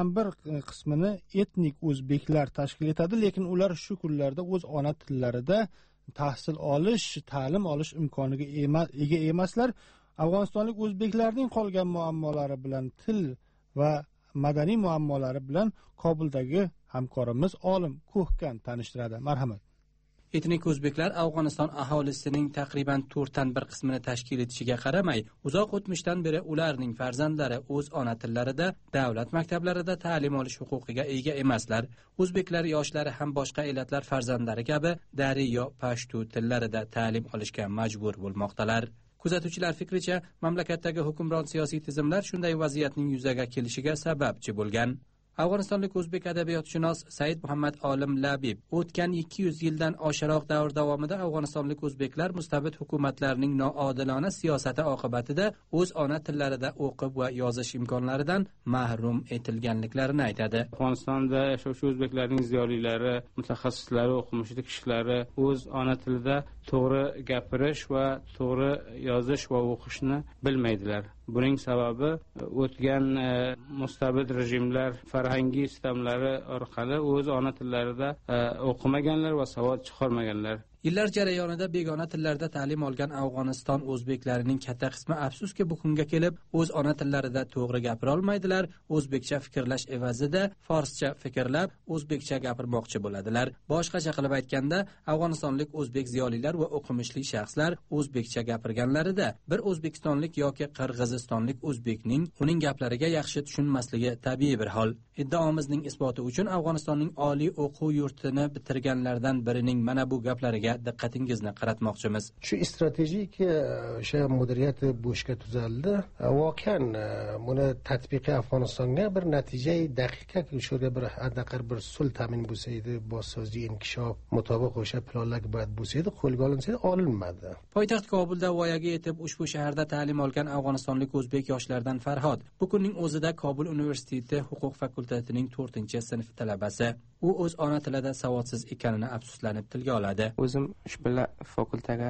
4/1 qismini etnik o'zbeklar tashkil etadi, lekin ular shu kunlarda o'z ona tillarida tahsil olish, ta'lim olish imkoniga ega emaslar. Afg'onistonlik o'zbeklarning qolgan muammolari bilan, til va madaniy muammolari bilan Kobuldagi hamkorimiz olim Ko'hkan tanishtiradi. Marhamat. Etnik o'zbeklar Afg'oniston aholisining taqriban 4/1 qismini tashkil etishiga qaramay, uzoq o'tmishdan beri ularning farzandlari o'z ona tillarida, davlat maktablarida ta'lim olish huquqiga ega emaslar. O'zbeklar yoshlari ham boshqa elatlar farzandlari kabi Dari yo Pashtu tillarida ta'lim olishga majbur bo'lmoqdalar. Kuzatuvchilar fikricha, mamlakatdagi hukmron siyosiy tizimlar shunday vaziyatning yuzaga kelishiga sababchi bo'lgan. Afg'onistonlik o'zbek adabiyotshunos Said Muhammad Olim Labib o'tgan 200 yildan oshiroq davr davomida afg'onistonlik o'zbeklar mustabid hukumatlarning noodilona siyosati oqibatida o'z ona tillarida o'qib va yozish imkonlaridan mahrum etilganliklarini aytadi. Afg'onistonda yashovchi o'zbeklarning ziyolilari, mutaxassislari, o'qimishli kishilari o'z ona tilida to'g'ri gapirish va to'g'ri yozish va o'qishni bilmaydilar. Buning sababi o'tgan mustabid rejimlar farhangiy sistemlari orqali o'z ona tillarida o'qimaganlar va savod chiqarmaganlar. Yillar jarayonida begona tillarda ta'lim olgan Afg'oniston o'zbeklarining katta qismi afsuski bu kunga kelib o'z ona tillarida to'g'ri gapira olmaydilar. O'zbekcha fikrlash evazida forscha fikrlab, o'zbekcha gapirmoqchi bo'ladilar. Boshqacha qilib aytganda, afg'onistonlik o'zbek ziyolilar va o'qimishli shaxslar o'zbekcha gapirganlarida bir o'zbekistonlik yoki qirg'izistonlik o'zbekning uning gaplariga yaxshi tushunmasligi tabiiy bir hol. Iddaomizning isboti uchun Afg'onistonning oliy o'quv yurtini bitirganlardan birining mana bu gaplariga diqqatingizni qaratmoqchimiz. Shu stratejik o'sha mudiriyat bo'shga tuzaldi. Voqean buni tatbiqi Afg'onistonga bir natija daqiqa o'sha bir adaqar bir sulh ta'min bo'lsa edi, bossozi inkishof mutobiq o'sha planlar bo'yat bo'lsa edi, qo'lga olinsa olinmadi. Poytaxt Kobulda voyaga yetib ushbu shaharda ta'lim olgan afg'onistonlik o'zbek yoshlardan Farhod bu kunning o'zida Kobul universiteti huquq fakultetining 4-sinf talabasi. U o'z ona tilida savodsiz ekanini afsuslanib tilga oladi. O'zim ushbu fakultetaga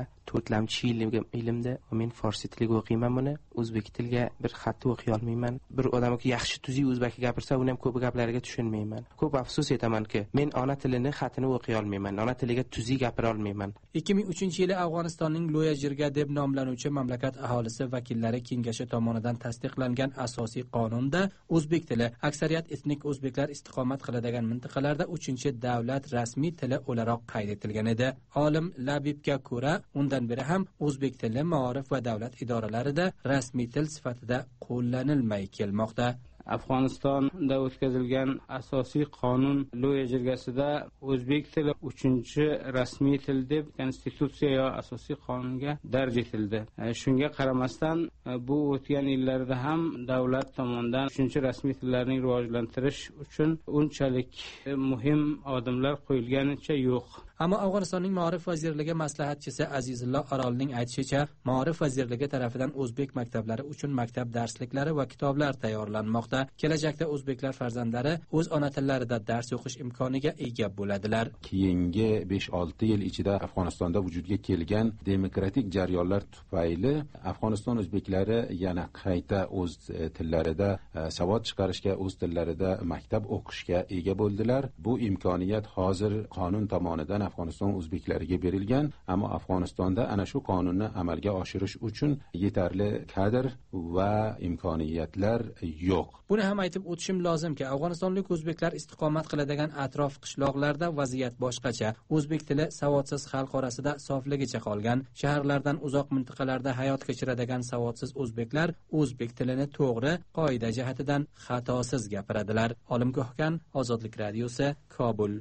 4 yilda men forsi tiliga o'qiyman buni. O'zbek tiliga bir xatni o'qiy olmayman. Bir odam yaxshi tuziy o'zbek gapirsa, uni ham ko'p gaplariga tushunmayman. Ko'p afsus etamanki, men ona tilini xatini o'qiy olmayman. Ona tiliga tuziy gapira olmayman. 2003-yili Afg'onistonning Loya Jirga deb nomlanuvchi mamlakat aholisi vakillari kengashi tomonidan tasdiqlangan asosiy qonunda o'zbek tili aksariyat etnik o'zbeklar istiqomat qiladigan mintaqalarda 3-davlat rasmiy tili o'laroq qayd etilgan edi. Olim Labibga ko'ra, undan beri ham o'zbek tili ma'orif va davlat idoralarida rasmiy til sifatida qo'llanilmay kelmoqda. Afg'onistonda o'tkazilgan asosiy qonun Loya jirgasida o'zbek tili 3-rasmiy til deb konstitutsiya yo asosiy qonunga darj etildi. Shunga qaramasdan bu o'tgan yillarda ham davlat tomonidan 3-rasmiy tillarning rivojlantirish uchun unchalik muhim odamlar qo'yilganicha yo'q. Ammo Afg'onistonning Ma'rif vazirligi maslahatchisi Azizullo Orolning aytishicha, Ma'rif vazirligi tomonidan o'zbek maktablari uchun maktab darsliklari va kitoblar tayyorlanmoqda. Kelajakda o'zbeklar farzandlari o'z ona tillarida dars o'qish imkoniga ega bo'ladilar. Keyingi 5-6 yil ichida Afg'onistonda vujudga kelgan demokratik jarayonlar tufayli Afg'oniston o'zbeklari yana qayta o'z tillarida savod chiqarishga, o'z tillarida maktab o'qishga ega bo'ldilar. Bu imkoniyat hozir qonun tomonidan Afg'oniston o'zbeklariga berilgan, ammo Afg'onistonda ana shu qonunni amalga oshirish uchun yetarli kadr va imkoniyatlar yo'q. Buni ham aytib o'tishim lozimki, afg'onistonlik o'zbeklar istiqomat qiladigan atrof qishloqlarda vaziyat boshqacha. O'zbek tili savodsiz xalq orasida sofligicha qolgan. Shaharlardan uzoq mintaqalarda hayot kechiradigan savodsiz o'zbeklar o'zbek tilini to'g'ri, qoida jihatidan xatosiz gapiradilar. Olimgohkan, Ozodlik radiosi, Kobul.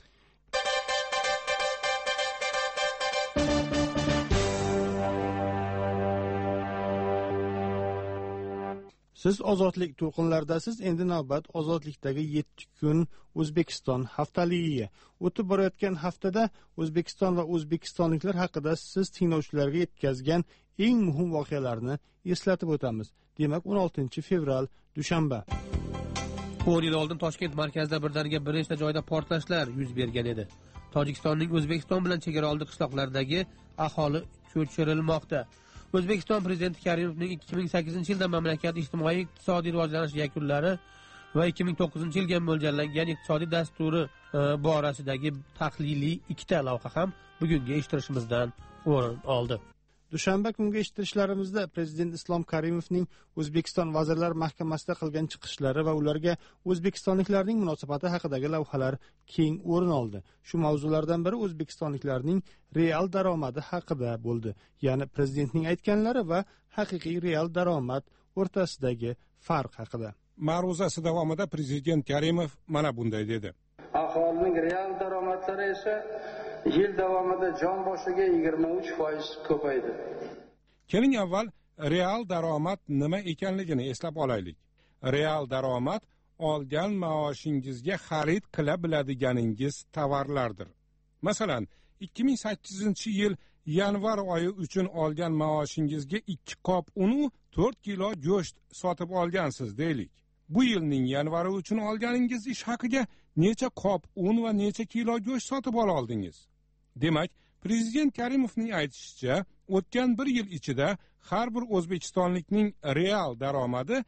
Siz ozodlik to'lqinlaridasiz. Endi navbat ozodlikdagi 7 kun O'zbekiston haftaligiga. O'tib borayotgan haftada O'zbekiston va o'zbekistonliklar haqida siz tinglovchilarga yetkazgan eng muhim voqealarni eslatib o'tamiz. Demak, 16 fevral dushanba. 10 yil oldin Toshkent markazida birdaniga bir nechta joyda portlashlar yuz bergan edi. Tojikistonning O'zbekiston bilan chegara oldi qishloqlaridagi aholi ko'chirilmoqda. O'zbekiston prezidenti Karimovning 2008-yilda mamlakat ijtimoiy-iqtisodiy rivojlanish yakunlari va 2009-yilga mo'ljallangan iqtisodiy dasturi borasidagi tahliliy 2 lavha ham bugungi eshittirishimizdan o'rin oldi. Dushanba kungi eshittirishlarimizda Prezident Islom Karimovning O'zbekiston Vazirlar Mahkamasida qilgan chiqishlari va ularga o'zbekistonliklarning munosabati haqidagi lavhalar keng o'rin oldi. Shu mavzulardan biri o'zbekistonliklarning real daromadi haqida bo'ldi. Ya'ni prezidentning aytganlari va haqiqiy real daromad o'rtasidagi farq haqida. Ma'ruzasi davomida Prezident Karimov mana bunday dedi. Aholining real daromadlari esa yil davomida jon boshiga 23% ko'paydi. Keling avval real daromad nima ekanligini eslab olaylik. Real daromad olgan maoshingizga xarid qila biladiganingiz tovarlardir. Masalan, 2008-yil yanvar oyi uchun olgan maoshingizga 2 qop un, 4 kilo go'sht sotib olgansiz deylik. Bu yilning yanvari uchun olganingiz ish haqiga necha qop un va necha kilo go'sht sotib oldingiz? Demak, Prezident Karimovning aytishicha, o'tgan bir yil ichida har bir o'zbekistonlikning real daromadi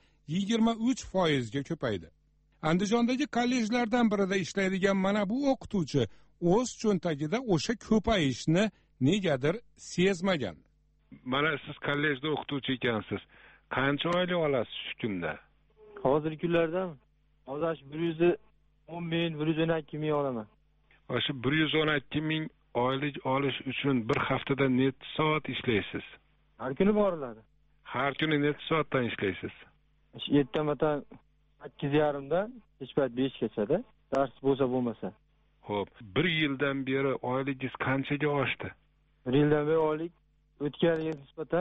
23% ga ko'paydi. Andijondagi kollejlardan birida ishlaydigan mana bu o'qituvchi o'z cho'ntagida o'sha ko'payishni negadir sezmagan. Mana siz kollejda o'qituvchi ekansiz. Qancha oylik olasiz shu kunda? Hozirgi kunlarda hozir 110 ming, 112 ming olaman. O'sha 112 ming oylik olish uchun bir haftada necha soat ishlaysiz? Har kuni boriladi. Har kuni necha soatdan ishlaysiz? 7dan 8:30dan kechpayt 5 gacha-da, dars bo'lsa bo'lmasa. Xo'p, bir yildan beri oyligingiz qanchaga oshdi? Bir yildan beri oylik o'tgan yilga nisbatan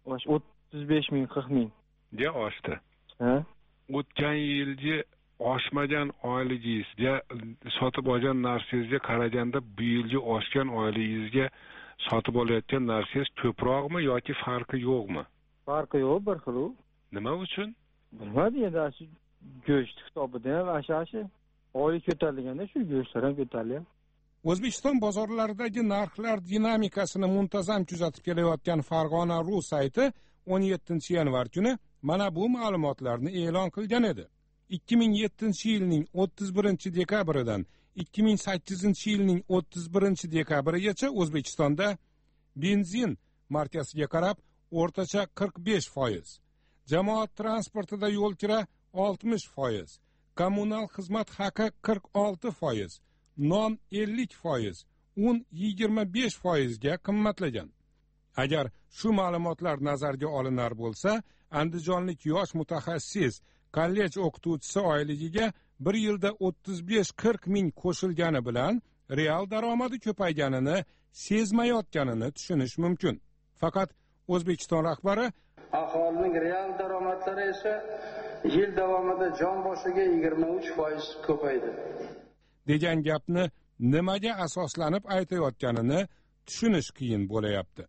35 ming, 40 ming ga oshdi. Ha? O'tgan yilgi oshmagan oyligingizga sotib olgan narsangizga qaraganda bu yilgi oshgan oyligingizga sotib olayotgan narsangiz ko'proqmi yoki farqi yo'qmi? Farqi yo'q, bir xil u. Nima uchun? Bilmadim, endi shu go'sht hisobida ham ashashi oylik ko'tarilganda shu go'shtlar ham ko'tariladi. O'zbekiston bozorlaridagi narxlar dinamikasini muntazam kuzatib kelayotgan Farg'ona.ru sayti 17-yanvar kuni mana bu ma'lumotlarni e'lon qilgan edi. 2007-yilning 31-dekabridan 2008-yilning 31-dekabrigacha O'zbekistonda benzin markasiga qarab o'rtacha 45%, jamoat transportida yo'l kira 60%, kommunal xizmat haqi 46%, non 50%, un 25% ga qimmatlagan. Agar shu ma'lumotlar nazarga olinar bo'lsa, andijonlik yosh mutaxassis kollej o'qituvchisi oyligiga bir yilda 35-40 ming qo'shilgani bilan real daromadi ko'payganini sezmayotganini tushunish mumkin. Faqat O'zbekiston rahbari aholining real daromadlari esa yil davomida jon boshiga 23% ko'paydi degan gapni nimaga asoslanib aytayotganini tushunish qiyin bo'layapti.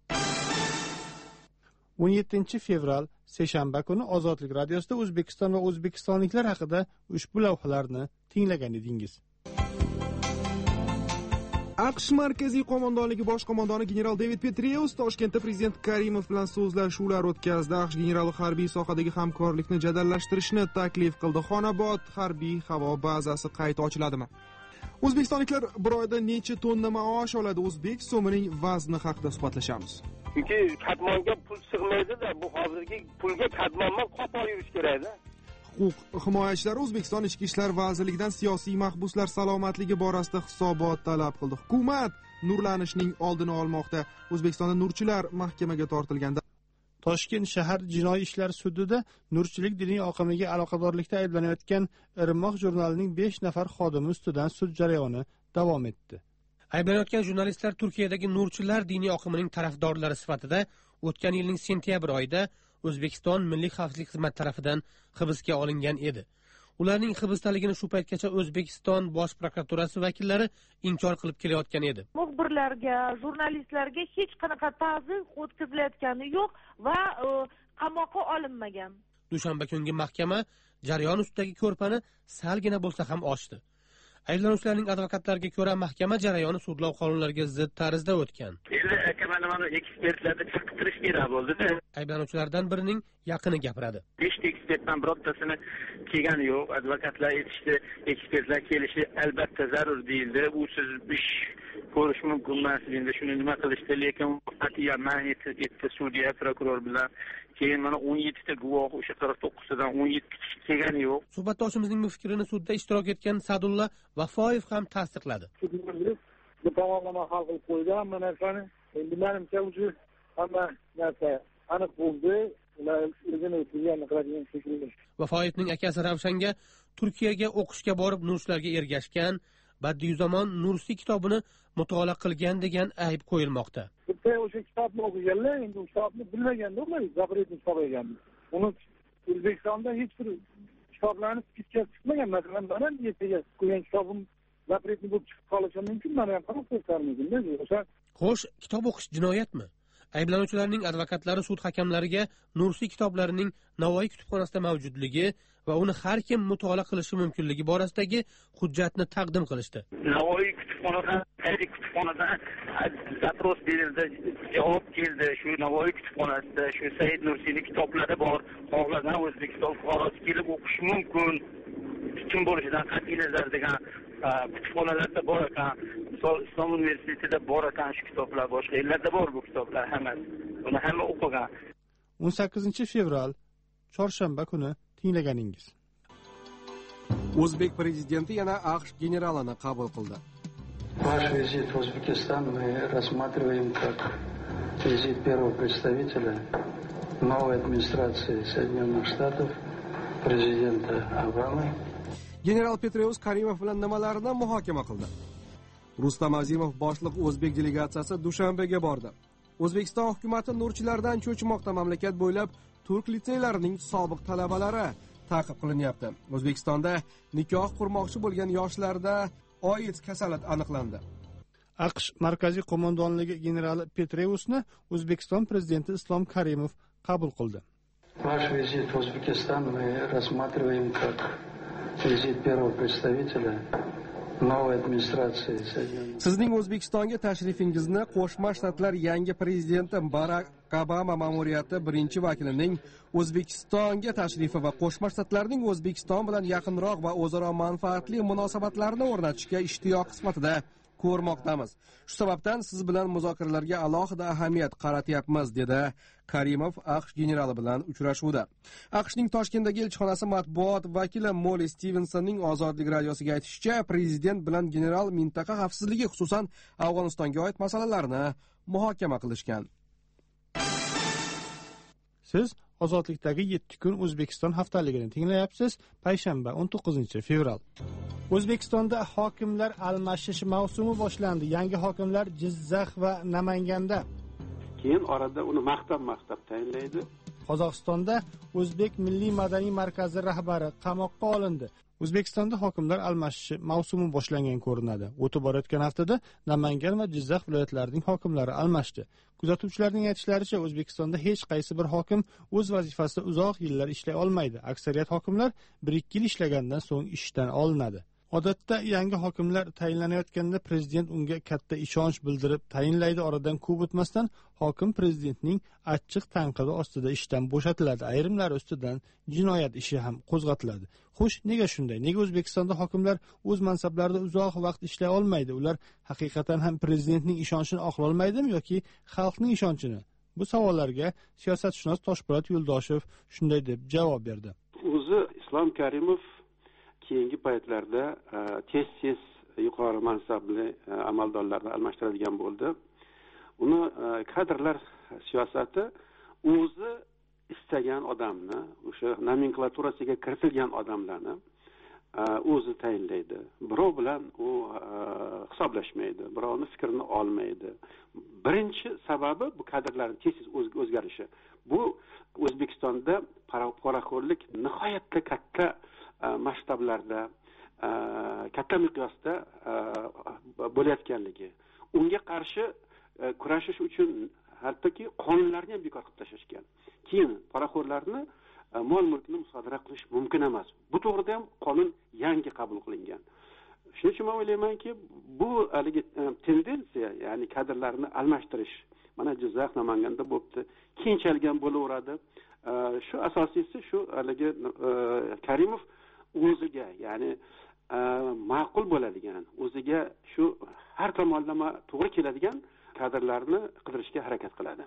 17 fevral seshanba kuni Ozodlik radiosida O'zbekiston va o'zbekistonliklar haqida ushbu lavhalarni tinglagan edingiz. AQSh Markaziy qo'mondonligi bosh qo'mondoni general David Petraeus Toshkentda prezident Karimov bilan so'zlashuvlar o'tkazdi. AQSh generali harbiy sohadagi hamkorlikni jadallashtirishni taklif qildi. Xonobod harbiy havo bazasi qayta ochiladimi? O'zbekistonliklar bir oyda necha tonna maosh oladi? O'zbek so'mining vazni haqida suhbatlashamiz. Chunki kadmonga pul sig'maydi-da, bu hozirgi pulga kadmonman qopib yurish kerak-da. Huquq himoyachilari O'zbekiston Ichki ishlar vazirligidan siyosiy mahbuslar salomatligi borasida hisobot talab qildi. Hukumat nurlanishning oldini olmoqda. O'zbekistonda nurchilar mahkamaga tortilganda Toshkent shahar jinoiy ishlar sudida nurchilik diniy oqimiga aloqadorlikda ayblanayotgan Irmoq jurnalining 5 nafar xodimi ustidan sud jarayoni davom etdi. Ayblanayotgan jurnalistlar Turkiyadagi nurchilar diniy oqimining tarafdorlari sifatida o'tgan yilning sentyabr oyida O'zbekiston Milliy xavfsizlik xizmati tarafidan hibsga olingan edi. Ularning hibsdaligini shu paytgacha O'zbekiston Bosh prokuraturasi vakillari inkor qilib kelayotgan edi. Muxbirlarga, jurnalistlarga hech qanaqa ta'zir o'tkazilayotgani yo'q va qamoqqa olinmagan. Dushanba kungi mahkama jarayon ustidagi ko'rpani salgina bo'lsa ham ochdi. Ayblanuvchilarning advokatlariga ko'ra mahkama jarayoni sudlov qonunlariga zid tarzda o'tgan. Mana ekspertlarni chaqirtirish kerak bo'ldi-da. Ayblanuvchilardan birining yaqini gapiradi. 5 ta ekspertdan birortasini kelgani yo'q. Advokatlar aytishdi, ekspertlar kelishi albatta zarur deyildi. U siz ish ko'rish mumkin emas endi shuni nima qilishdi, lekin qat'iyan man etdi sudya, prokuror bilan. Keyin mana 17 ta guvoh o'sha 49 tadan 17 kishi kelgani yo'q. Suhbatdoshimizning fikrini sudda ishtirok etgan Sadulla Vafoyev ham tasdiqladi. Bu tomonlama hal qilib qo'ygan bu narsani. Endi menimcha uchun hamma narsa aniq bo'ldi. Ular o'zini o'tganini qiladigan shekilli. Vafoyevning akasi Ravshanga Turkiyaga o'qishga borib nurchilarga ergashgan, Badiiuzamon Nursiy kitobini mutolaa qilgan degan ayb qo'yilmoqda. Bitta o'sha kitobni o'qiganlar, endi u kitobni bilmaganda ular zapretni kitob ekan. Uni O'zbekistonda hech bir kitoblarni ketkazib chiqmagan. Masalan, mana ertaga qo'ygan kitobim zapretni bo'lib chiqib qolishi mumkin. Mana ham qanaqa ko'rsarmikin-da. O'sha xo'sh, kitob o'qish jinoyatmi? Ayblanuvchilarning advokatlari sud hakamlariga Nursiy kitoblarining Navoiy kutubxonasida mavjudligi va uni har kim mutolaa qilishi mumkinligi borasidagi hujjatni taqdim qilishdi. Navoiy kutubxonadan zapros berildi, javob keldi. Shu Navoiy kutubxonasida shu Said Nursiyning kitoblari bor. Xohlagan O'zbekiston fuqarosi kelib o'qishi mumkin. Kim bo'lishidan qat'iy nazar degan kutubxonalarda bor ekan. Islom universitetida bor ekan shu kitoblar, boshqa yerlarda bor bu kitoblar hammasi. Buni hamma o'qigan. 18-fevral chorshanba kuni tinglaganingiz. O'zbek prezidenti yana AQSh generalini qabul qildi. Ваш визит в Узбекистан мы рассматриваем как визит первого представителя новой администрации Соединенных Штатов, президента Обамы. General Petreus Karimov bilan nimalarni muhokama qildi? Rustam Azimov boshliq o'zbek delegatsiyasi Dushanbega bordi. O'zbekiston hukumati nurchilardan cho'chmoqda. Mamlakat bo'ylab turk litseylarining sobiq talabalari ta'qib qilinyapti. O'zbekistonda nikoh qurmoqchi bo'lgan yoshlarda AIDS kasallik aniqlandi. AQSh Markaziy qo'mondonligi generali Petreusni O'zbekiston prezidenti Islom Karimov qabul qildi. Ваш визит в Узбекистан мы рассматриваем как визит первого представителя новой администрации Соединенных Штатов. Sizning O'zbekistonga tashrifingizni Qo'shma Shtatlar yangi prezidenti Barak Obama ma'muriyati birinchi vakilining O'zbekistonga tashrifi va Qo'shma Shtatlarning O'zbekiston bilan yaqinroq va o'zaro manfaatli munosabatlarni o'rnatishga ishtiyoqi sifatida ko'rmoqdamiz. Shu sababdan siz bilan muzokaralarga alohida ahamiyat qaratyapmiz, dedi Karimov AQSh generali bilan uchrashuvda. AQShning Toshkentdagi elchixonasi matbuot vakili Molly Stevensonning Ozodlik radiosiga aytishicha, prezident bilan general mintaqa xavfsizligi, xususan Afg'onistonga oid masalalarni muhokama qilishgan. Siz Ozodlikdagi 7 kun O'zbekiston haftaligini tinglayapsiz. Payshanba 19-fevral. O'zbekistonda hokimlar almashish mavsumi boshlandi. Yangi hokimlar Jizzax va Namanganda. Keyin orada uni maqtab tayinlaydi. Qozog'istonda O'zbek Milliy madaniy markazi rahbari qamoqqa olindi. O'zbekistonda hokimlar almashishi mavsumi boshlangan ko'rinadi. O'tib borayotgan haftada Namangan va Jizzax viloyatlarining hokimlari almashdi. Kuzatuvchilarning aytishlaricha, O'zbekistonda hech qaysi bir hokim o'z vazifasida uzoq yillar ishlay olmaydi. Aksariyat hokimlar 1-2 yil ishlagandan so'ng ishdan olinadi. Odatda yangi hokimlar tayinlanayotganda prezident unga katta ishonch bildirib tayinlaydi. Oradan ko'p o'tmasdan hokim prezidentning achchiq tanqidi ostida ishdan bo'shatiladi. Ayrimlar ustidan jinoyat ishi ham qo'zg'atiladi. Xo'sh, nega shunday? Nega O'zbekistonda hokimlar o'z mansablarida uzoq vaqt ishlay olmaydi? Ular haqiqatan ham prezidentning ishonchini oqlay olmaydimi yoki xalqning ishonchini? Bu savollarga siyosatshunos Toshpo'lat Yo'ldoshev shunday deb javob berdi. O'zi Islom Karimov keyingi paytlarda tez yuqori mansabli amaldorlarni almashtiradigan bo'ldi. Uni kadrlar siyosati o'zi istagan odamni, o'sha nomenklaturasiga kiritilgan odamlarni o'zi tayinlaydi. Birov bilan u hisoblashmaydi, birovning fikrini olmaydi. Birinchi sababi bu kadrlarning tez o'zgarishi. Bu O'zbekistonda poraxo'rlik nihoyatda katta masshtablarda, katta miqyosda bo'layotganligi. Unga qarshi kurashish uchun hattoki qonunlarni ham bekor qilib tashlashgan. Keyin poraxo'rlarni mol mulkni musodara qilish mumkin emas. Bu to'g'rida ham qonun yangi qabul qilingan. Shuning uchun men o'ylaymanki, bu haligi tendensiya, ya'ni kadrlarni almashtirish, mana Jizzax, Namanganda bo'libdi, keyinchalik ham bo'laveradi. Shu asosiysi shu haligi Karimov o'ziga, ya'ni ma'qul bo'ladigan, o'ziga shu har tomonlama to'g'ri keladigan kadrlarni qidirishga harakat qiladi.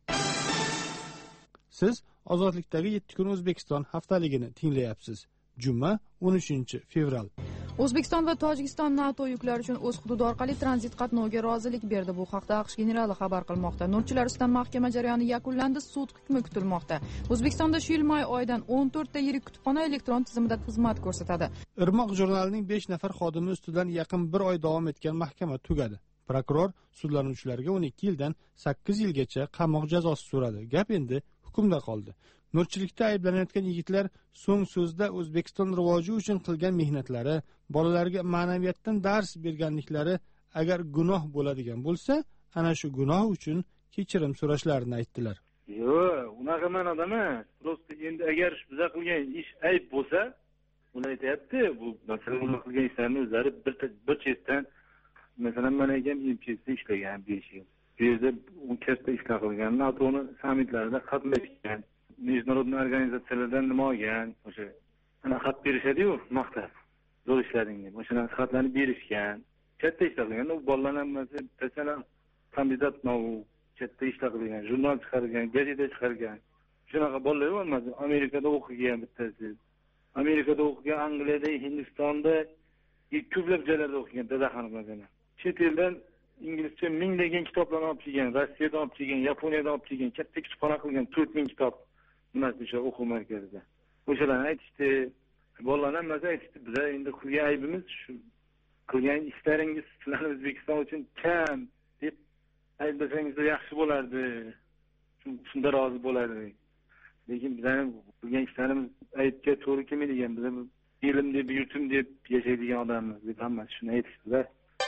Siz Ozodlikdagi 7 kun O'zbekiston haftaligini tinglayapsiz. Juma 13 fevral. O'zbekiston va Tojikiston NATO yuklari uchun o'z hududi orqali tranzit qatnoviga rozilik berdi. Bu haqda AQSh generali xabar qilmoqda. Nurchilar ustidan mahkama jarayoni yakunlandi, sud hukmi kutilmoqda. O'zbekistonda shu yil may oyidan 14 ta yirik kutubxona elektron tizimida xizmat ko'rsatadi. Irmoq jurnalining 5 nafar xodimi ustidan yaqin 1 oy davom etgan mahkama tugadi. Prokuror sudlanuvchilarga 12 yildan 8 yilgacha qamoq jazosi so'radi. Gap endi hukmda qoldi. Nurchilikda ayblanayotgan yigitlar so'ng so'zda O'zbekiston rivoji uchun qilgan mehnatlari, bolalarga ma'naviyatdan dars berganliklari agar gunoh bo'ladigan bo'lsa, ana shu gunoh uchun kechirim so'rashlarini aytdilar. Yo'q, unaqa ma'noda emas. Prosta endi agar biza qilgan ish ayb bo'lsa, uni aytayapti. Bu masalan ular qilgan ishlarni o'zlari bir chetdan, masalan, men ham MCSda ishlagan 5 yil. Bu yerda u katta ishlar qilgan, NATO'ning sammitlarida qatnashgan, международный organizatsiyalardan nima olgan, o'sha ana xat berishadi-yu, maqtab, zo'r ishlading deb. O'sha xatlarni berishgan. Katta ishlar qilgan, u bolalar hammasi masalan kandidat katta ishlar qilgan, jurnal chiqargan, gazeta chiqargan. Shunaqa bolalar bo'lmadi. Amerikada o'qigan bittasi. Amerikada o'qigan, Angliyada, Hindistonda, ko'plab joylarda o'qigan dadaxonlardan. Chet eldan inglizcha minglagan kitoblarni olib kelgan, Rossiyadan olib kelgan, Yaponiyadan olib kelgan, katta kutubxona qilgan 4000 kitob. Nima o'sha o'quv markazida. O'shalarni aytishdi, bolalar hammasi aytishdi. Biz endi qilgan aybimiz shu, qilgan ishlaringiz sizlar O'zbekiston uchun kam deb ayblasangiz yaxshi bo'lardi. Shunda rozi bo'lardik. Lekin bizning qilgan ishlarimiz aybga to'g'ri kelmaydigan, biz elim deb, yurtim deb yashaydigan odammiz deb hammasi shuni aytishdi.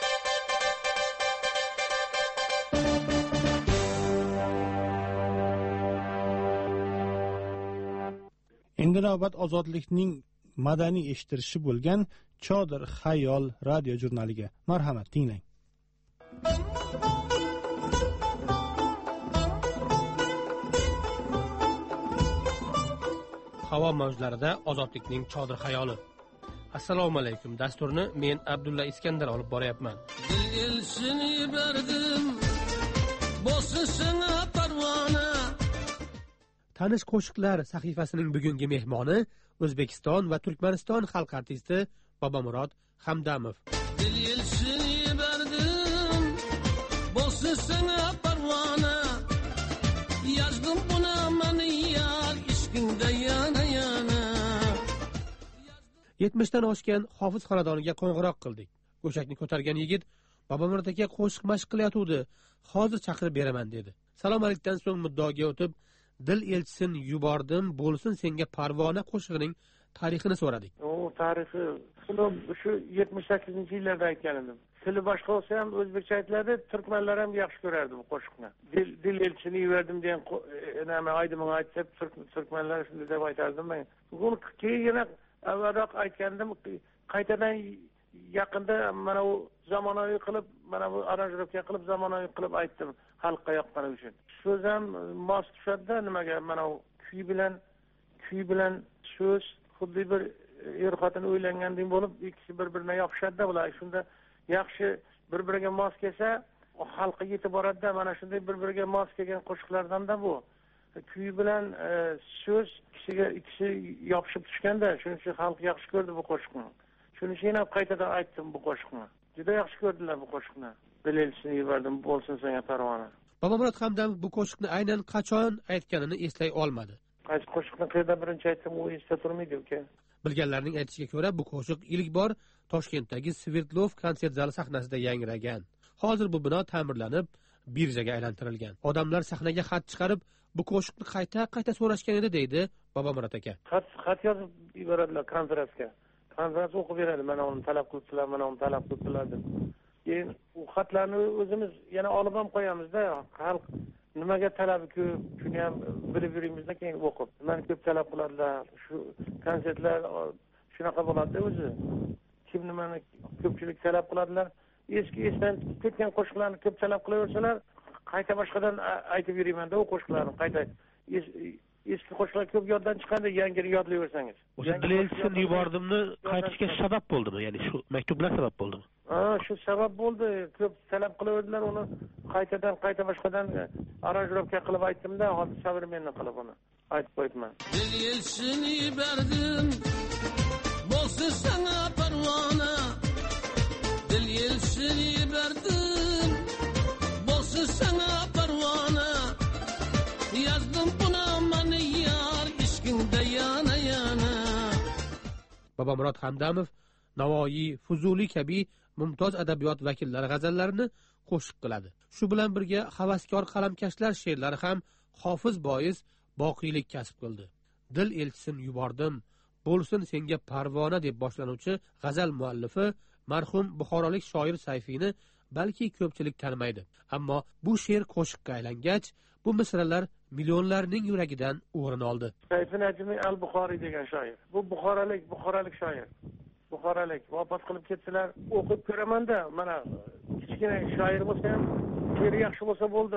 Endi navbat Ozodlikning madaniy eshittirishi bo'lgan Chodir Xayol radio jurnaliga. Marhamat, tinglang. Havo mavjlarida Ozodlikning Chodir Xayoli. Assalomu alaykum. Dasturni men Abdulla Iskandar olib boryapman. Dilsini berdim. Bosisina parvona. Tanish qo'shiqlar sahifasining bugungi mehmoni O'zbekiston va Turkmaniston xalq artisti Bobomurod Hamdamov. Yetmishdan oshgan Hofiz xonadoniga qo'ng'iroq qildik. Go'shakni ko'targan yigit Bobomurod aka qo'shiq mashq qilyotuvdi. Hozir chaqirib beraman dedi. Salom alikdan so'ng muddaoga o'tib, Dil elchisin yubordim, bo'lsin senga parvona qo'shig'ining tarixini so'radik. O tarixi shu 78-yillarda aytgan edim. Tili boshqa bo'lsa ham o'zbekcha aytiladi, turkmanlar ham yaxshi ko'rardi bu qo'shiqni. Dil elchisini yubordim degan nima aydimga aytib, turkmanlar shunday deb aytardim men. Buni keyin avvalroq aytgandim, qaytadan yaqinda mana bu zamonaviy qilib, mana bu aranjirovka qilib zamonaviy qilib aytdim xalqqa yoqqani uchun. So'z ham mos tushadi-da nimaga, mana bu kuy bilan so'z xuddi bir er-xotin o'ylangandek bo'lib, ikkisi bir-biriga yopishadi-da bular. Shunda yaxshi bir-biriga mos kelsa, xalqqa yetib boradi-da. Mana shunday bir-biriga mos kelgan qo'shiqlardan-da bu. Kuy bilan so'z ikkisi yopishib tushganda, shuning uchun xalq yaxshi ko'rdi bu qo'shiqni. Shuning uchun ham qaytadan aytdim bu qo'shiqni. Juda yaxshi ko'rdilar bu qo'shiqni. Dilelchini yubordim, bo'lsin senga parvona. Bobomurod Hamdamov bu qo'shiqni aynan qachon aytganini eslay olmadi. Qaysi qo'shiqni qayerda birinchi aytdim, u esda turmaydi uka. Bilganlarning aytishiga ko'ra, bu qo'shiq ilk bor Toshkentdagi Sverdlov konsert zali sahnasida yangragan. Hozir bu bino ta'mirlanib, birjaga aylantirilgan. Odamlar sahnaga xat chiqarib, bu qo'shiqni qayta so'rashgan edi, deydi Bobomurod aka. Xat yozib yuboradilar konferensga. Konferens o'qib beradi, mana uni talab qilibdilar, mana uni talab qilibdilar deb. Keyin u xatlarni o'zimiz yana olib ham qo'yamiz-da. Xalq nimaga talabi ko'p, shuni ham bilib yuringizda keyin o'qib. Nimani ko'p talab qiladilar, shu konsertlar shunaqa bo'ladi-da o'zi. Kim nimani ko'pchilik talab qiladilar. Esdan ketgan qo'shiqlarni ko'p talab qilaversalar, qayta boshqadan aytib yurayman-da u qo'shiqlarni, qayta eski qo'shiqlar ko'p yoddan chiqadi, yangini yodlayversangiz. O'sha dilelchini yubordimni qaytishga sabab bo'ldimi? Ya'ni shu maktublar sabab bo'ldimi? Shu sabab bo'ldi. Ko'p talab qilaverdilar, uni qayta boshqadan aranjirovka qilib aytdim-da, hozir savramenni qilib uni aytib qo'yibman. Dilelchini berdim, bo'lsin sana parvona. Dilelchini berdim, bo'lsin sana parvona. Yazdım buna mani yar ishqingda yana. Bobomurod Hamdamov Navoiy, Fuzuli kabi mumtoz adabiyot vakillari g'azallarini qo'shiq qiladi. Shu bilan birga havaskor qalamkashlar she'rlari ham hofiz bois boqiylik kasb qildi. Dil elchisin yubordim, bo'lsin senga parvona deb boshlanuvchi g'azal muallifi marhum buxorolik shoir Sayfiyni balki ko'pchilik tanimaydi. Ammo bu she'r qo'shiqqa aylangach, bu misralar millionlarning yuragidan o'rin oldi. Sayfi Najmiy al-Buxoriy degan shoir. Bu buxorolik shoir. Buxorolik vafot qilib ketsalar, o'qib ko'raman-da, mana kichkina shoir bo'lsa ham, she'ri yaxshi bo'lsa bo'ldi,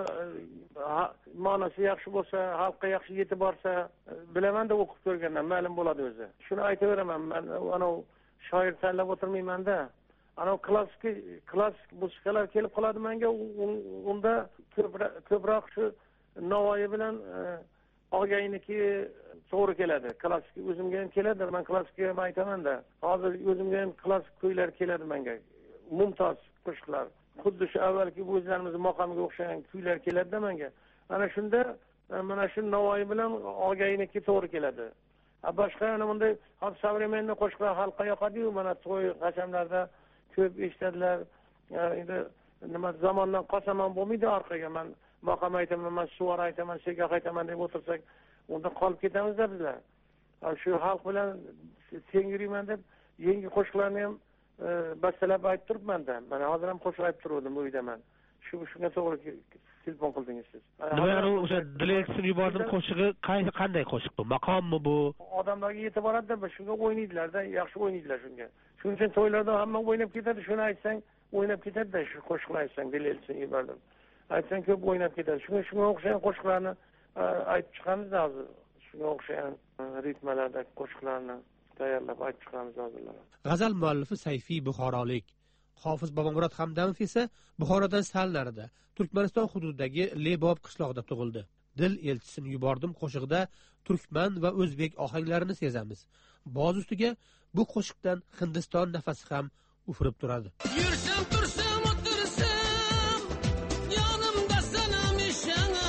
ma'nosi yaxshi bo'lsa, xalqqa yaxshi yetib borsa, bilaman-da o'qib ko'rgandan ma'lum bo'ladi o'zi. Shuni aytaveraman, men ana shoir tanlab o'tirmayman-da. Ana klassik musiqalar kelib qoladi menga, unda ko'proq shu Navoiy bilan Og'ayniki to'g'ri keladi. Klassik o'zimga ham keladi, men klassikka ham aytaman-da. Hozir o'zimga ham klassik kuylar keladi menga. Mumtoz qo'shiqlar. Xuddi shu avvalgi o'zlarimizning maqomiga o'xshagan kuylar keladi-da menga. Ana shunda mana shu Navoiy bilan Og'ayniki to'g'ri keladi. Boshqa ana bunday hozir savramenni qo'shiqlar xalqqa yoqadi-yu, mana to'y qashamlarda ko'p eshitadilar. Endi nima zamondan qolsam ham bo'lmaydi orqaga. Men maqom aytaman, men suvar aytaman, segah aytaman deb o'tirsak, unda qolib ketamiz-da bizlar. Shu xalq bilan teng yurayman deb yangi qo'shiqlarni ham bastalab aytib turibman-da. Mana hozir ham qo'shiq aytib turdim uydaman. Shunga to'g'ri telefon qildingiz siz. Nima o'sha dilelchini yubordim qo'shig'i qanday qo'shiq bu? Maqommi bu? Odamlarga yetib boradi-da, shunga o'ynaydilar-da, yaxshi o'ynaydilar shunga. Shuning uchun to'ylarda hamma o'ynab ketadi, shuni aytsang, o'ynab ketadi-da, shu qo'shiqni aytsang, dilelchini yubordim. Aytsang ko'p o'ynab ketadi. Shunga o'xshagan qo'shiqlarni aytib chiqamiz hozir. Shunga o'xshagan ritmlardagi qo'shiqlarni tayyorlab aytib chiqamiz hozirlar. G'azal muallifi Sayfiy buxorolik. Hofiz Bobomurod Hamdamov esa Buxorodan sal narida, Turkmaniston hududidagi Lebob qishlog'ida tug'ildi. Dil elchisini yubordim qo'shig'ida turkman va o'zbek ohanglarini sezamiz. Boz ustiga bu qo'shiqdan Hindiston nafasi ham ufurib turadi. Yursam tursam o'tirsam, yonimda sanam ishana,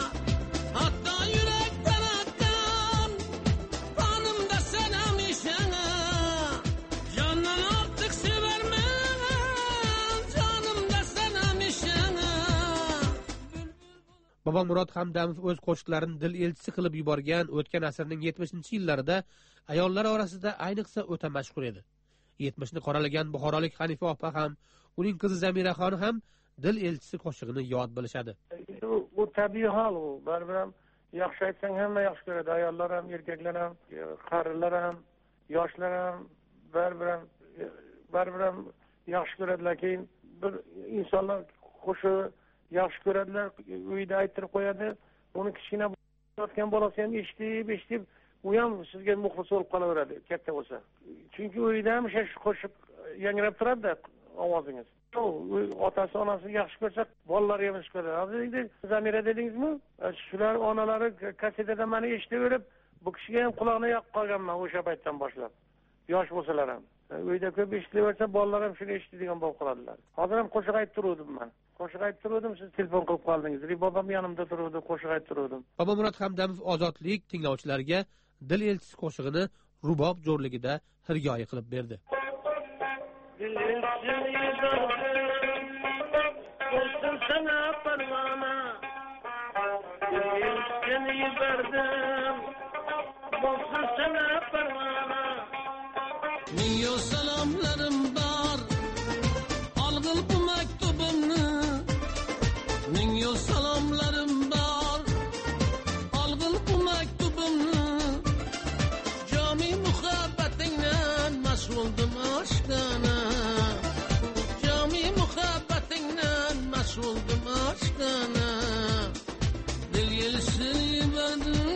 hatto yurakdan atgan, qonimda sanam ishana, jondan ortiq sevarman, jonimda sanam ishana. Bobomurod Hamdamov o'z qo'shiqlarini dil elchisi qilib yuborgan o'tgan asrning 70-yillarida ayollar orasida ayniqsa o'ta mashhur edi. 70ni qoralagan buxorolik Hanifa opa ham, uning qizi Zamiraxon ham dil elchisi qo'shig'ini yod bilishadi. Bu tabiiy hol u. Baribir ham yaxshi aytsang hamma yaxshi ko'radi. Ayollar ham, erkaklar ham, qarilar ham, yoshlar ham baribir ham baribir ham yaxshi ko'radilar. Keyin bir insonlar qo'shiq yaxshi ko'radilar, uyda ayttirib qo'yadi. Uni kichkina yotgan bolasi ham eshitib, u ham sizga muxlis bo'lib qolaveradi, katta bo'lsa. Chunki uyda ham shu qo'shiq yangrab turadi ovozingiz. Otasi onasi yaxshi ko'rsa, bolalari ham yaxshi ko'radi. Hozir Zamira dedingizmi? Shular onalari kasetada meni eshitaverib, bu kishiga ham quloqni yoqib qolganman o'sha paytdan boshlab. Yosh bo'lsalar ham. Uyda ko'p eshitilaversa, bolalar ham shuni eshitadigan bo'lib qoladilar. Hozir ham qo'shiq aytib turdim men. Qo'shiq aytib turdim, siz telefon qilib qoldingiz. Ribobam yonimda turdi, qo'shiq aytib turdim. Bobomurod Hamdamov Ozodlik tinglovchilariga Dil elchisi qo'shig'ini rubob jo'rligida hirgoyi qilib berdi. Milyon selamlarım var, algıl bu mektubumni. Milyon selamlarım var, algıl bu mektubumni. Cami muhabbetinle meşguldum aşkına. Cami muhabbetinle meşguldum aşkına. Dil yelisi verdim.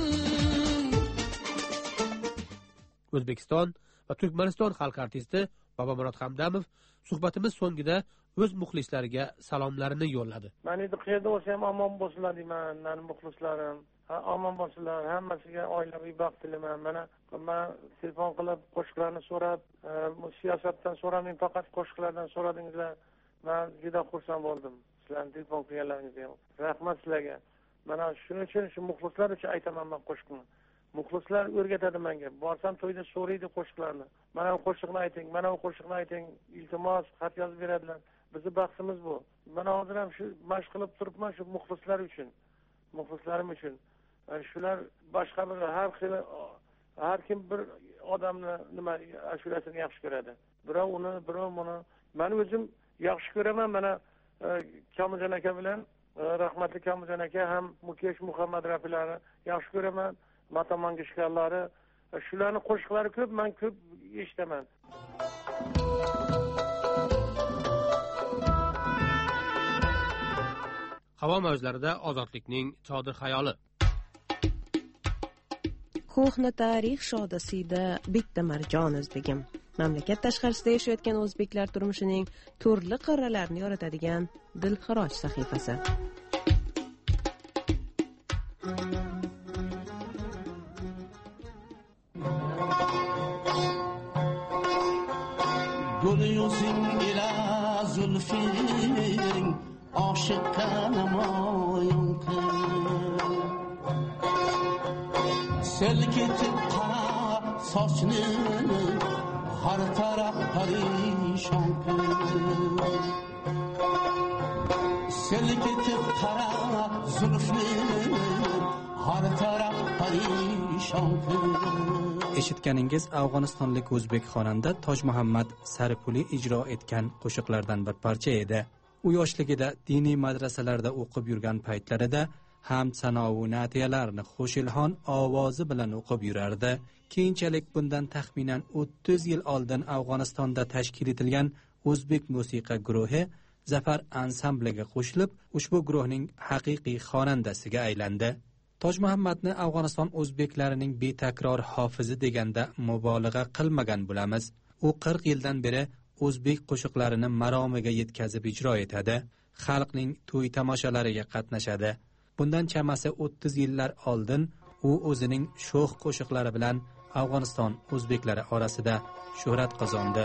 O'zbekiston va Turkmaniston xalq artisti Bobomurod Hamdamov suhbatimiz so'ngida o'z muxlislariga salomlarini yo'lladi. Men endi qayerda bo'lsa ham omon bo'lsinlar deyman, mening muxlislarim. Omon bo'lsinlar, hammasiga oilaviy baxt tilayman. Men telefon qilib qo'shiqlarni so'rab, siyosatdan so'ramayman, faqat qo'shiqlardan so'radingizlar. Men juda xursand bo'ldim. Sizlarning telefon qilganlaringizga rahmat sizlarga. Mana shuning uchun shu muxlislar uchun aytaman men qo'shiqni. Muxlislar o'rgatadi menga. Borsam to'yda so'raydi qo'shiqlarni. Mana bu qo'shiqni ayting, mana bu qo'shiqni ayting. Iltimos, xat yozib beradilar. Bizning baxtimiz bu. Mana hozir ham shu mashq qilib turibman shu muxlislar uchun. Muxlislarim uchun. Shular boshqa bir har kim bir odamni nima ashulasini yaxshi ko'radi. Birov uni, birov buni. Men o'zim yaxshi ko'raman. Mana Kamiljon aka bilan rahmatli Kamiljon aka ham Mukesh Muhammad Rafilarni yaxshi ko'raman. Mata Mangishkarlari, shularning qo'shiqlari ko'p, men ko'p eshitaman. Havo mavzularida ozodlikning chodir xayoli. Ko'hna tarix shodasida bitta marjon o'zbegim. Mamlakat tashqarisida yashayotgan o'zbeklar turmushining turli qirralarini yoritadigan dilxiroj sahifasi. Gülüyorsun ila zulfin aşık kanamayın kıl Selketip kara saçını her taraf perişan kıl Selketip kara zulfin her taraf perişan kıl Eshitganingiz Afg'onistonlik o'zbek xonanda Tojmuhammad Saripuli ijro etgan qo'shiqlardan bir parcha edi. U yoshligida diniy madrasalarda o'qib yurgan paytlarida hamd sanovu natiyalarni Xushilhon ovozi bilan o'qib yurardi. Keyinchalik bundan taxminan 30 yil oldin Afg'onistonda tashkil etilgan o'zbek musiqa guruhi Zafar ansambliga qo'shilib, ushbu guruhning haqiqiy xonandasiga aylandi. Tojmuhammadni Afg'oniston o'zbeklarining betakror hofizi deganda mubolag'a qilmagan bo'lamiz. U 40 yildan beri o'zbek qo'shiqlarini maromiga yetkazib ijro etadi. Xalqning to'y tomoshalariga qatnashadi. Bundan chamasi 30 yillar oldin u o'zining sho'x qo'shiqlari bilan Afg'oniston o'zbeklari orasida shuhrat qozondi.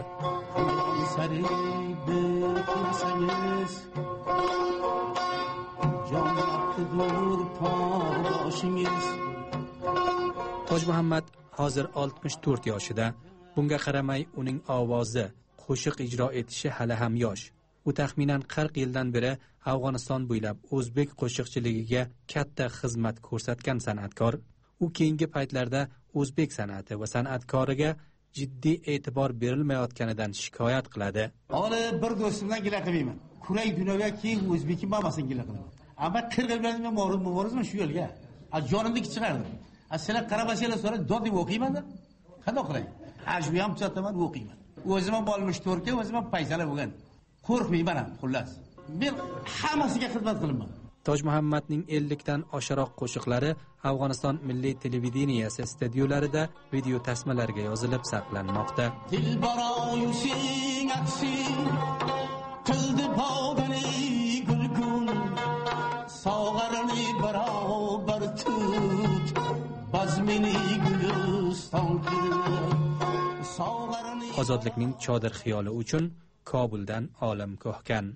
Tojmuhammad hozir 64 yoshida. Bunga qaramay uning ovozi, qo'shiq ijro etishi hali ham yosh. U taxminan 40 yildan beri Afg'oniston bo'ylab o'zbek qo'shiqchiligiga katta xizmat ko'rsatgan san'atkor. U keyingi paytlarda o'zbek san'ati va san'atkoriga jiddiy e'tibor berilmayotganidan shikoyat qiladi. Hali bir do'stimdan gila qilmayman. Kuray dunyoga keyin o'zbekning babasini gila qilaman. Ama 40 yil bilan men morizman shu yo'lga. Jonimni chiqardim. Sizlar qarabasinglar so'ra dod deb o'qiyman-da. Qanday qilay? Shu ham chataman o'qiyman. o'zim ham 64 ga o'zim ham paysalar bo'lgan. Qo'rqmayman ham, xullas. Men hammasiga xizmat qilaman. Toj Muhammadning 50 dan oshiroq qo'shiqlari Afg'oniston milliy televideniyasi studiolarida video tasmalarga yozilib saqlanmoqda. Qildi bog'ini gulgun, sog'arini barobar tut, bazmini guliston sog'arini. Ozodlikning chodir xiyoli uchun Kobuldan olim ko'hkan.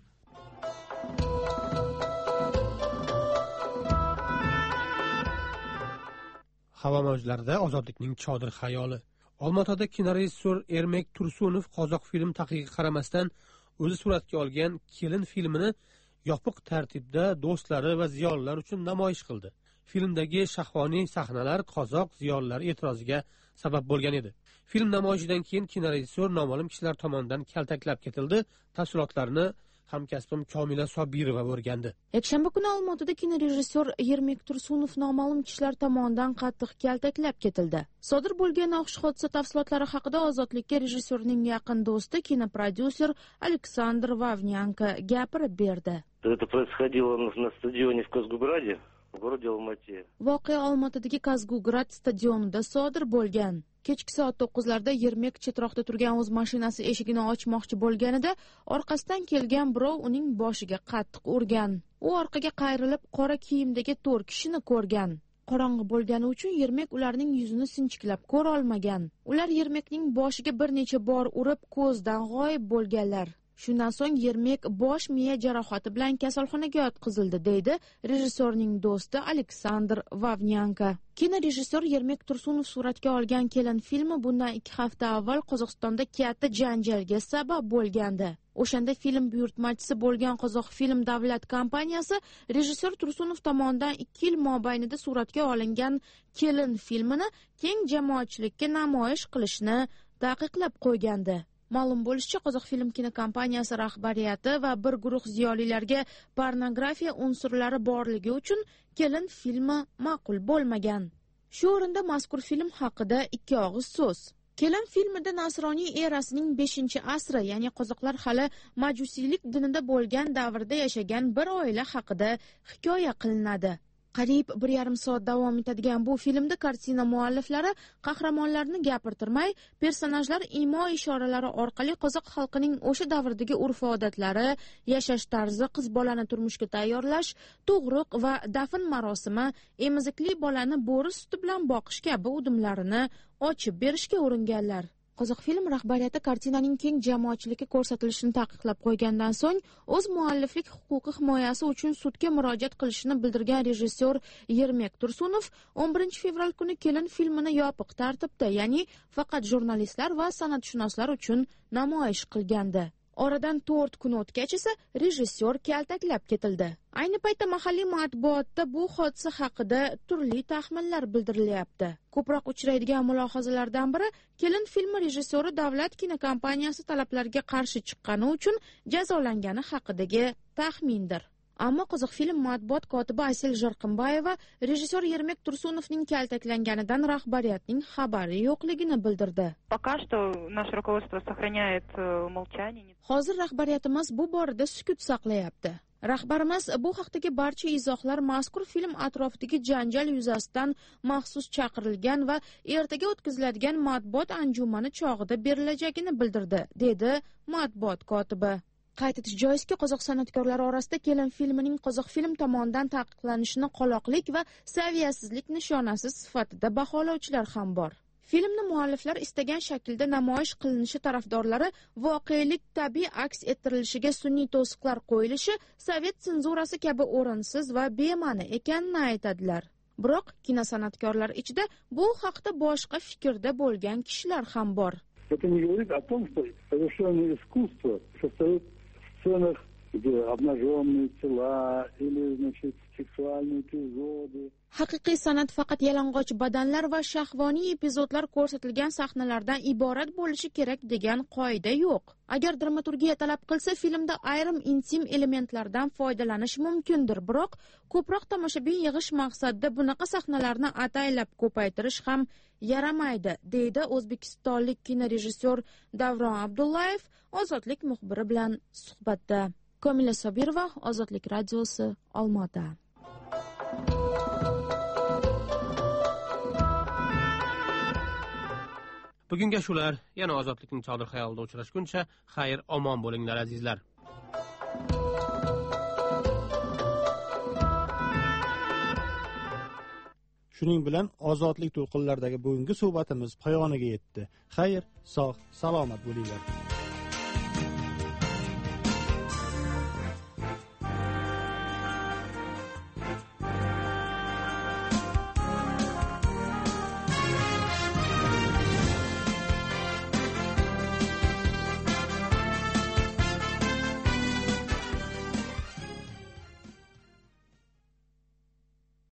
Havo mavjlarida ozodlikning chodir xayoli. Olmaotada kinorejissyor Ermek Tursunov qozoq film taqiqiga qaramasdan o'zi suratga olgan Kelin filmini yopiq tartibda do'stlari va ziyolilar uchun namoyish qildi. Filmdagi shahvoniy sahnalar qozoq ziyolilari e'tiroziga sabab bo'lgan edi. Film namoyishidan keyin kinorejissyor noma'lum kishilar tomonidan kaltaklab ketildi. Tafsilotlarni hamkasbim Komila Sobirova o'rgandi. Yakshanba kuni Olmaotada kinorejissyor Ermek Tursunov noma'lum kishilar tomonidan qattiq kaltaklab ketildi. Sodir bo'lgan noxush hodisa tafsilotlari haqida Ozodlikka rejissyorning yaqin do'sti, kinoprodyuser Aleksandr Vavnyanko gapirib berdi. Это происходило на стадионе в Казгуграде, в городе Алмате. Voqea Olmaotadagi Kazgugrad stadionida sodir bo'lgan. Kechki soat 9larda Yermek chetroqda turgan o'z mashinasi eshigini ochmoqchi bo'lganida orqasidan kelgan birov uning boshiga qattiq urgan. U orqaga qayrilib qora kiyimdagi 4 kishini ko'rgan. Qorong'i bo'lgani uchun Yermek ularning yuzini sinchiklab ko'ra olmagan. Ular Yermekning boshiga bir necha bor urib ko'zdan g'oyib bo'lganlar. Shundan so'ng Yermek bosh miya jarohati bilan kasalxonaga yotqizildi, deydi rejissyorning do'sti Aleksandr Vavnyanko. Kinorejissyor Ermek Tursunov suratga olgan Kelin filmi bundan 2 hafta avval Qozog'istonda katta janjalga sabab bo'lgandi. O'shanda film buyurtmachisi bo'lgan Qozoq film davlat kompaniyasi rejissyor Tursunov tomonidan 2 yil mobaynida suratga olingan Kelin filmini keng jamoatchilikka namoyish qilishni taqiqlab qo'ygandi. Ma'lum bo'lishicha, Qozoq film kinokompaniyasi rahbariyati va bir guruh ziyolilarga pornografiya unsurlari borligi uchun Kelin filmi ma'qul bo'lmagan. Shu o'rinda mazkur film haqida 2 og'iz so'z. Kelin filmida Nasroniy erasining 5-asri, ya'ni qozoqlar hali majusiylik dinida bo'lgan davrda yashagan bir oila haqida hikoya qilinadi. Qariyb 1,5 soat davom etadigan bu filmda kartina mualliflari qahramonlarni gapirtirmay, personajlar imo ishoralari orqali qozoq xalqining o'sha davrdagi urf-odatlari, yashash tarzi, qiz bolani turmushga tayyorlash, tug'ruq va dafn marosimi, emizikli bolani bo'ri suti bilan boqish kabi udumlarini ochib berishga uringanlar. Qozoq film rahbariyati kartinaning keng jamoatchilikka ko'rsatilishini taqiqlab qo'ygandan so'ng o'z mualliflik huquqi himoyasi uchun sudga murojaat qilishini bildirgan rejissyor Ermek Tursunov 11 fevral kuni Kelin filmini yopiq tartibda, ya'ni faqat jurnalistlar va san'atshunoslar uchun namoyish qilgandi. Oradan 4 kun o'tgach esa rejissyor kaltaklab ketildi. Ayni paytda mahalliy matbuotda bu hodisa haqida turli taxminlar bildirilyapti. Ko'proq uchraydigan mulohazalardan biri Kelin filmi rejissyori davlat kinokompaniyasi talablariga qarshi chiqqani uchun jazolangani haqidagi taxmindir. Ammo Qozoq film matbuot kotibi Aysel Jarqimbayeva rejissyor Ermek Tursunovning kaltaklanganidan rahbariyatning xabari yo'qligini bildirdi. Пока что наше руководство сохраняет молчание. Hozir rahbariyatimiz bu borada sukut saqlayapti. Rahbarimiz bu haqdagi barcha izohlar mazkur film atrofidagi janjal yuzasidan maxsus chaqirilgan va ertaga o'tkaziladigan matbuot anjumani chog'ida berilajagini bildirdi, dedi matbuot kotibi. Qayd etish joizki, qozoq san'atkorlari orasida Kelin filmining qozoq film tomonidan taqiqlanishini qoloqlik va saviyasizlik nishonasi sifatida baholovchilar ham bor. Filmni mualliflar istagan shaklda namoyish qilinishi tarafdorlari voqelik tabiiy aks ettirilishiga sun'iy to'siqlar qo'yilishi sovet senzurasi kabi o'rinsiz va bema'ni ekanini aytadilar. Biroq kinosan'atkorlar ichida bu haqda boshqa fikrda bo'lgan kishilar ham bor. Это не говорит о том, что совершенное искусство состоит в сценах, где обнаженные тела или, значит, сексуальные эпизоды. Haqiqiy san'at faqat yalang'och badanlar va shahvoniy epizodlar ko'rsatilgan sahnalardan iborat bo'lishi kerak degan qoida yo'q. Agar dramaturgiya talab qilsa, filmda ayrim intim elementlardan foydalanish mumkindir, biroq ko'proq tomoshabin yig'ish maqsadida bunaqa sahnalarni ataylab ko'paytirish ham yaramaydi, deydi o'zbekistonlik kinorejissyor Davron Abdullayev Ozodlik muxbiri bilan suhbatda. Komila Sobirova, Ozodlik radiosi, Olmaota. Bugunga shular. Yana ozodlikning chodir xayolida uchrashguncha, xayr, omon bo'linglar azizlar. Shuning bilan ozodlik to'lqinlaridagi bugungi suhbatimiz poyoniga yetdi. Xayr, sog', salomat bo'linglar.